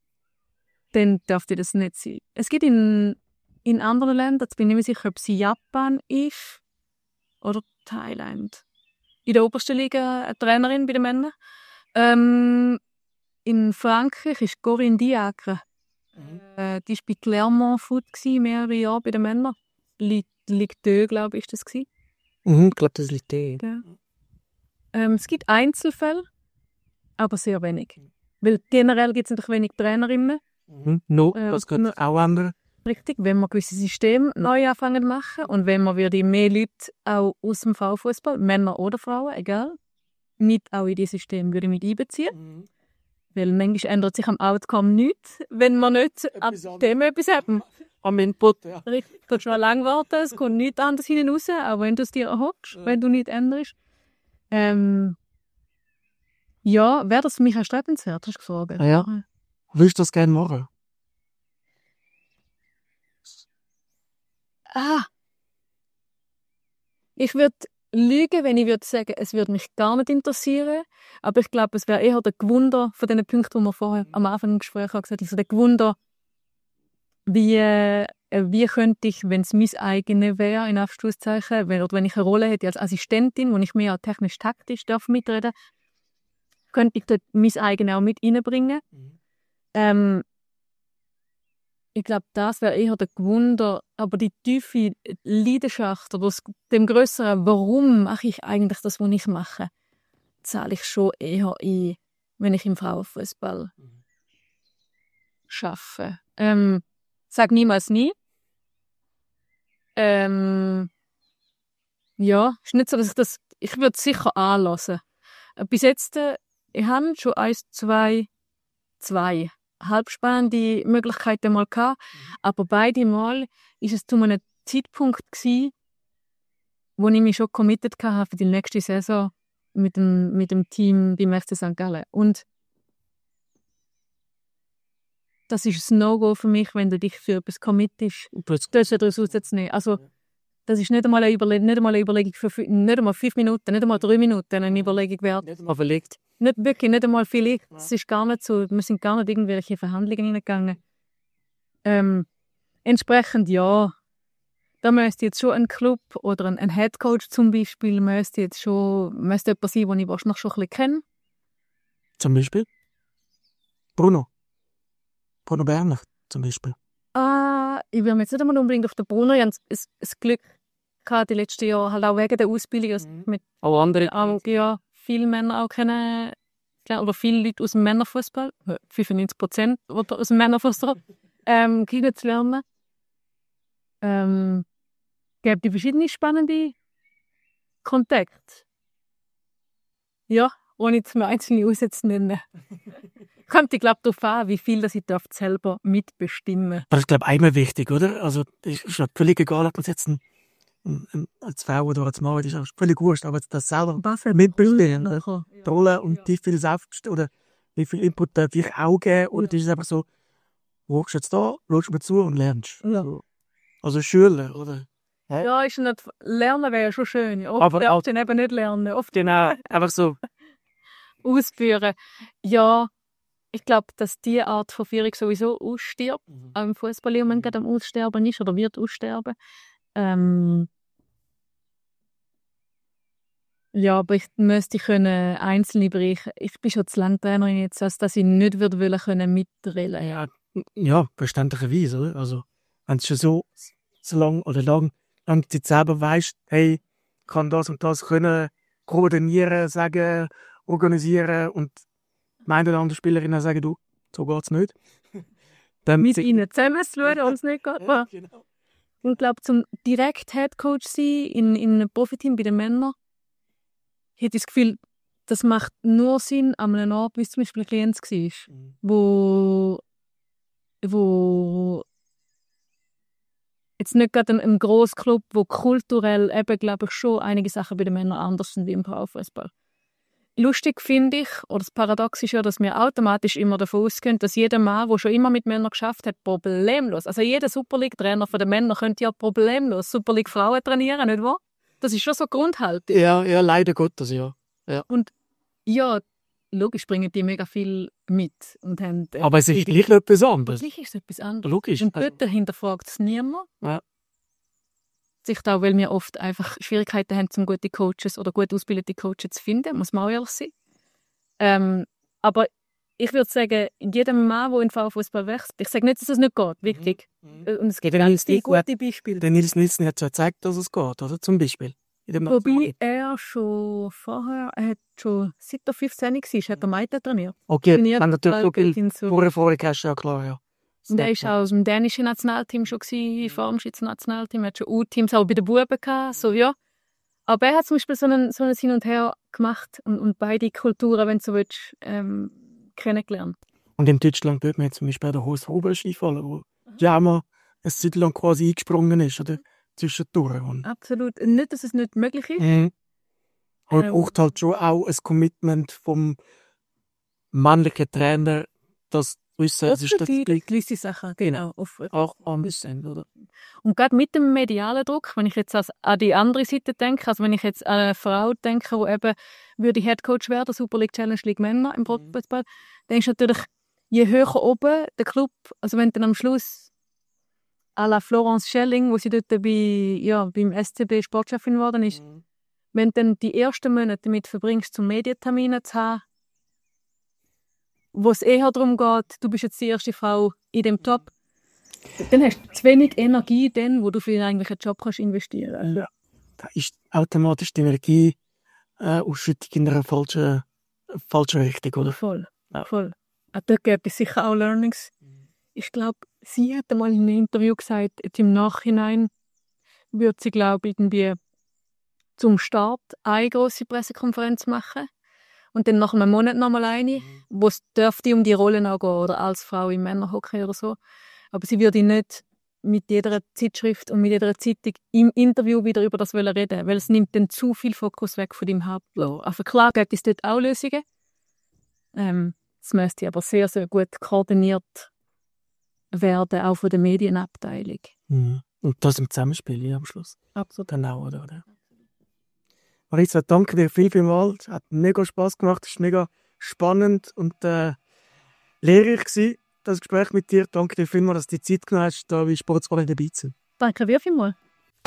Dann dürfte das nicht sein. Es gibt in, in anderen Ländern, jetzt bin ich nicht sicher, ob es Japan ist oder Thailand. In der obersten Liga eine Trainerin bei den Männern. Ähm, in Frankreich ist Corinne Diacre. Mhm. Äh, die war bei Clermont Foot mehrere Jahre bei den Männern. Ligue deux, glaube ich, ist das gewesen. Mhm, ich glaube, das liegt eh. Ja. Ähm, es gibt Einzelfälle, aber sehr wenig. Weil generell gibt es natürlich wenig Trainerinnen. Mhm. No, äh, das könnte auch ändern. Richtig, wenn wir gewisse Systeme neu anfangen zu machen und wenn wir wieder mehr Leute auch aus dem Frauenfußball, Männer oder Frauen, egal, mit auch in dieses System würde mit einbeziehen. Mhm. Weil manchmal ändert sich am Outcome nichts, wenn wir nicht an dem etwas haben. Am Input, ja. Richtig, du kannst schon lange warten, es kommt nichts anderes hinein raus, auch wenn du es dir erhockst, ja. wenn du nicht änderst. Ähm, ja, wäre das für mich erstrebenswert, hast du gefragt. Ah, ja. Willst du das gerne machen? Ah. Ich würde lügen, wenn ich würde sagen, es würde mich gar nicht interessieren. Aber ich glaube, es wäre eher der Gewunder von den Punkten, die wir vorher am Anfang im Gespräch gesagt haben. Also der Gewunder, wie, äh, wie könnte ich, wenn es mein eigenes wäre, in Anführungszeichen, wenn, oder wenn ich eine Rolle hätte als Assistentin, wo ich mehr technisch-taktisch darf mitreden, könnte ich dort mein eigenes auch mit reinbringen. Mhm. Ähm, ich glaube, das wäre eher der Gewunder, aber die tiefe Leidenschaft oder das, dem grösseren, warum mache ich eigentlich das, was ich mache, zahle ich schon eher ein, wenn ich im Frauenfußball mhm. arbeite. Ähm, sag niemals nie. Ähm, ja, ist nicht so, dass ich das, ich würde es sicher anlassen. Bis jetzt, äh, ich habe schon eins, zwei, zwei halbspannende Möglichkeiten mal gehabt, mhm. aber beide Mal ist es zu einem Zeitpunkt gewesen, wo ich mich schon committed hatte für die nächste Saison mit dem, mit dem Team beim F C Sankt Gallen. Und das ist ein No-Go für mich, wenn du dich für etwas committest, das daraus rauszunehmen. Also, das ist nicht einmal eine Überlegung, nicht einmal eine Überlegung für fünf, nicht einmal fünf Minuten, nicht einmal drei Minuten eine Überlegung wert. Nicht einmal verlegt. Nicht wirklich, nicht einmal vielleicht. Es ist gar nicht so, wir sind gar nicht in irgendwelche Verhandlungen hineingegangen. Ähm, entsprechend ja. Da müsste jetzt schon ein Club oder ein, ein Headcoach zum Beispiel, müsste jetzt schon, müsste jemand sein, den ich wahrscheinlich schon ein bisschen kenne. Zum Beispiel? Bruno. Bruno Berner zum Beispiel. Ah, ich will jetzt nicht einmal unbedingt auf den Bruno. Ich hatte das, das Glück gehabt, die letzten Jahre, halt auch wegen der Ausbildung. Also mhm. mit auch andere. Auch, ja, viele Männer auch kennen, oder viele Leute aus dem Männerfußball, fünfundneunzig Prozent aus dem Männerfußball, ähm, kennenzulernen. Ähm, es gibt die verschiedenen spannende Kontakte. Ja, ohne jetzt mal einzelne Aussätze nennen. Kommt, ich glaube, darauf an, wie viel das ich darf selber mitbestimmen. Das ist, glaube ich, einmal wichtig, oder? Also, es ist ja völlig egal, ob man jetzt ein, ein, ein, als Frau oder als Mann, das ist völlig wurscht, aber das selber mitbestimmen, ja. Die Rolle und ja. wie viel Selbst oder wie viel Input darf ich auch geben, und ja. das ist einfach so, schaust jetzt da, schaust mir zu und lernst. Ja. So. Also Schüler, oder? Hä? Ja, ist nicht, lernen wäre ja schon schön. Oft aber darf ich eben nicht lernen. Oft genau, einfach so. Ausführen. Ja, ich glaube, dass diese Art von Führung sowieso ausstirbt. Mhm. Auch im Fußball im Moment am Aussterben ist oder wird aussterben. Ähm ja, aber ich müsste können einzelne Bereiche. Ich bin schon zu lange Trainerin jetzt, als dass ich nicht würde wollen können mitreden. Ja, ja, verständlicherweise, oder? Also, wenn du schon so, so lang oder lang, lang Zeit selber weißt, hey, ich kann das und das können koordinieren, sagen, organisieren und meine oder andere Spielerinnen sagen, du, so geht's nicht. Dann mit ihnen zusammen zu schauen, wenn es nicht geht. Ja, genau. Und ich glaube, zum direkt Headcoach sein in, in einem Profiteam bei den Männern, hätte ich das Gefühl, das macht nur Sinn an einem Ort, wie es zum Beispiel ein Klient war, mhm. wo, wo jetzt nicht gerade ein, ein grosser Club, wo kulturell eben, glaube ich, schon einige Sachen bei den Männern anders sind wie im Frauenfußball. Lustig finde ich, oder das Paradox ist ja, dass wir automatisch immer davon ausgehen, dass jeder Mann, der schon immer mit Männern geschafft hat, problemlos, also jeder Super League-Trainer von den Männern könnte ja problemlos Super League-Frauen trainieren, nicht wahr? Das ist schon so Grundhaltung. Ja, ja, leider Gottes, ja. ja. Und ja, logisch bringen die mega viel mit. Und haben, äh, aber es ist gleich etwas anderes. Gleich ist es etwas anderes. Logisch. Und dort hinterfragt es niemand. Ja. Sich da, weil wir oft einfach Schwierigkeiten haben, um gute Coaches oder gut ausgebildete Coaches zu finden, muss man auch ehrlich sein. Ähm, aber ich würde sagen, jedem Mann, der in den Frauenfußball wechselt, ich sage nicht, dass es nicht geht, wirklich. Mhm. Und es gibt ganz viele gute Beispiele. Der Nils Nielsen hat schon gezeigt, dass es geht, oder? Zum Beispiel. Wobei er schon vorher, er hat schon, seit er fünfzehn war, hat er Mädchen trainiert. Okay, trainiert, dann natürlich so vorher, vorher hast du ja klar, ja. Und er war auch aus dem dänischen Nationalteam schon gewesen, vor dem Schweizer Nationalteam. Er hat schon U-Teams auch bei den Buben gehabt, so, ja. Aber er hat zum Beispiel so einen, so einen Hin und Her gemacht und, und beide Kulturen, wenn du so willst, ähm, kennengelernt. Und in Deutschland wird man jetzt zum Beispiel der Horst Huber Skifallen, wo Jama eine Zeit lang quasi eingesprungen ist, oder? Zwischendurch. Absolut. Nicht, dass es nicht möglich ist. Mhm. Aber es ähm. braucht halt schon auch ein Commitment vom männlichen Trainer, dass wissen, es ist das gewisse Sachen, genau. Auch anders sind, oder? Und gerade mit dem medialen Druck, wenn ich jetzt an die andere Seite denke, also wenn ich jetzt an eine Frau denke, die eben würde Headcoach werden, Super League Challenge League Männer im Fußball, dann ist natürlich, je höher oben der Club, also wenn dann am Schluss à la Florence Schelling, wo sie dort bei, ja, beim S C B Sportchefin geworden ist. Mhm. Wenn du dann die ersten Monate damit verbringst, zum Medientermine zu haben, wo es eher darum geht, du bist jetzt die erste Frau in dem Job, dann hast du zu wenig Energie, dann, wo du für eigentlich einen Job kannst investieren kannst. Ja, da ist automatisch die Energie äh, Ausschüttung in einer falschen, falschen Richtung, oder? Voll, ja. voll. Auch dort gibt es sicher auch Learnings. Ich glaube, sie hat einmal in einem Interview gesagt, jetzt im Nachhinein würde sie, glaube ich, irgendwie zum Start eine grosse Pressekonferenz machen und dann nach einem Monat nochmal eine, wo es dürfte um die Rollen auch gehen, oder als Frau im Männerhockey oder so. Aber sie würde nicht mit jeder Zeitschrift und mit jeder Zeitung im Interview wieder über das reden, weil es nimmt dann zu viel Fokus weg von dem Hauptblau. Also klar gibt es dort auch Lösungen. Ähm, es müsste aber sehr, sehr gut koordiniert werden, auch von der Medienabteilung. Mhm. Und das im Zusammenspiel ja, am Schluss. Absolut. Genau, oder? oder? Marisa, danke dir viel, viel mal. Es hat mega Spass gemacht, es war mega spannend und äh, lehrreich gewesen, das Gespräch mit dir. Danke dir vielmals, dass du die Zeit genommen hast, da bei Sportsball dabei zu sein. Danke dir vielmals.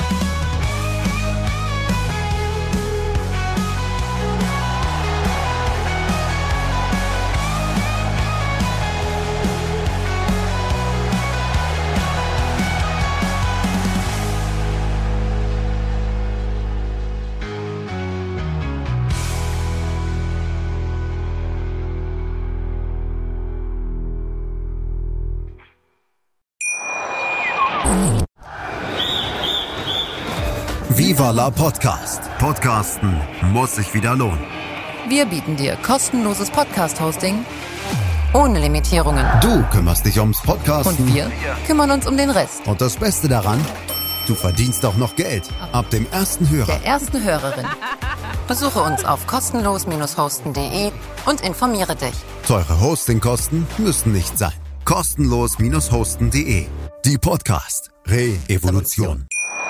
Viva la Podcast. Podcasten muss sich wieder lohnen. Wir bieten dir kostenloses Podcast-Hosting ohne Limitierungen. Du kümmerst dich ums Podcasten. Und wir kümmern uns um den Rest. Und das Beste daran, du verdienst auch noch Geld. Ab dem ersten Hörer. Der ersten Hörerin. Besuche uns auf kostenlos hosten punkt de und informiere dich. Teure Hostingkosten müssen nicht sein. kostenlos hosten punkt de. Die Podcast Re-Evolution.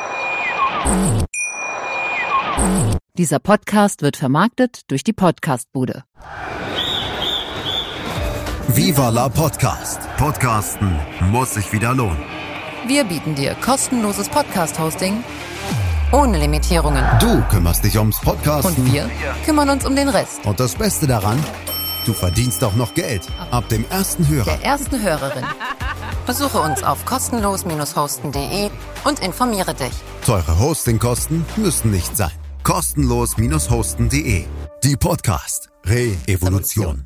Dieser Podcast wird vermarktet durch die Podcastbude. Viva la Podcast. Podcasten muss sich wieder lohnen. Wir bieten dir kostenloses Podcast-Hosting ohne Limitierungen. Du kümmerst dich ums Podcasten. Und wir kümmern uns um den Rest. Und das Beste daran, du verdienst auch noch Geld. Ab dem ersten Hörer. Der ersten Hörerin. Besuche uns auf kostenlos hosten punkt de und informiere dich. Teure Hostingkosten müssen nicht sein. kostenlos hosten punkt de. Die Podcast Re-Evolution.